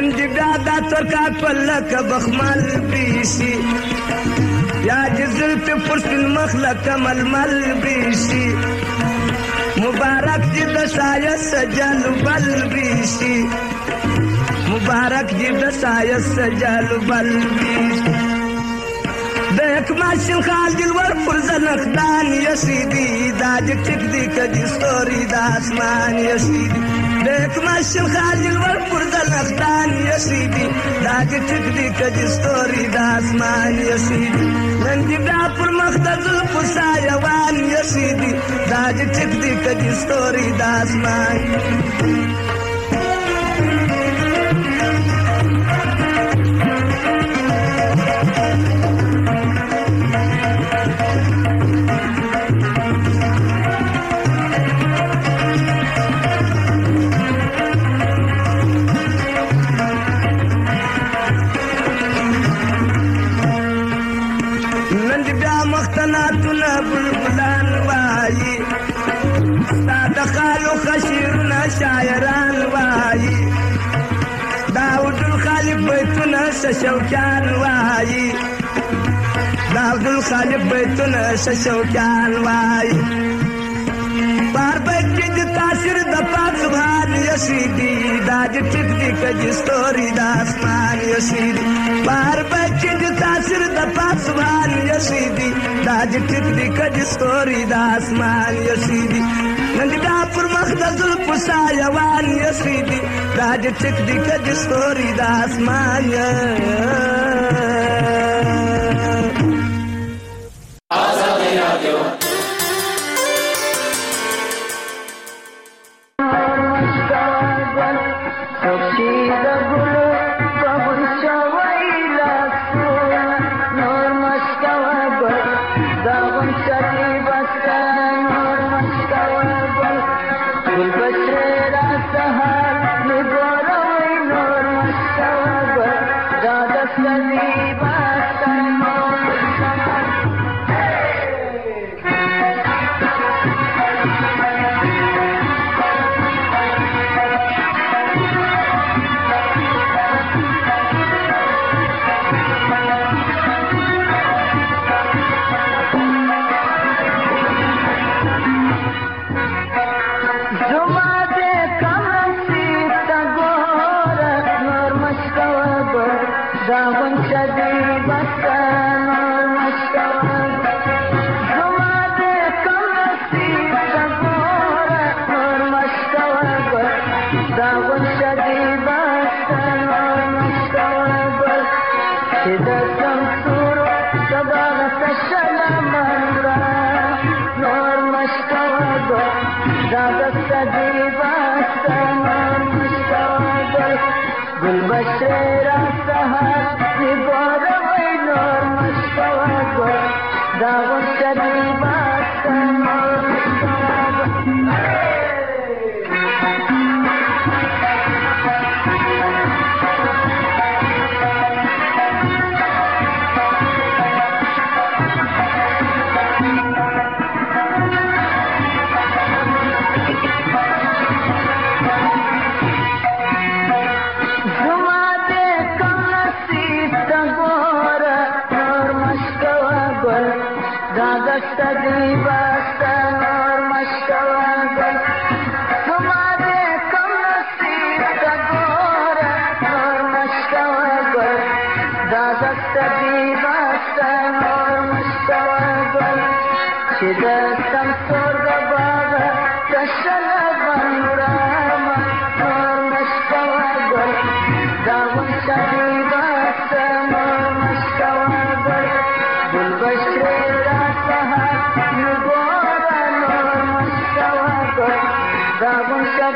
نن دې بیا دا ترکا پلک بخمل بیشي یا جزلت پرسن مخلق ململ بیشي مبارک دې د سایه سجل بل بیشي مبارک دې د سایه سجل بل بیشي ديك ماشي الخالد الورفر زنخدان يا سيدي داجك تكدي كدي ستوري دا اسمان يا سيدي ديك ماشي الخالد الورفر زنخدان يا سيدي داجك تكدي كدي ستوري دا اسمان يا سيدي نندي دافر مخدز الفسايا وان يا سيدي داجك تكدي كدي ستوري دا اسمان شاعران وايي داود الخالق بيتنا شوكان وايي داود الخالق بيتنا شوكان وايي بار بجد تاثير دفاع سبحان يا سيدي داج تكدي كجي ستوري دا اسمان يا سيدي بار بجد تاثير دفاع سبحان يا سيدي داج تكدي كجي ستوري دا اسمان يا سيدي نندي دافر مخدز الفسايا وان يا سيدي داج تكدي كجي ستوري دا اسمان يا آزادی رادیو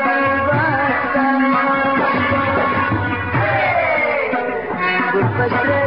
But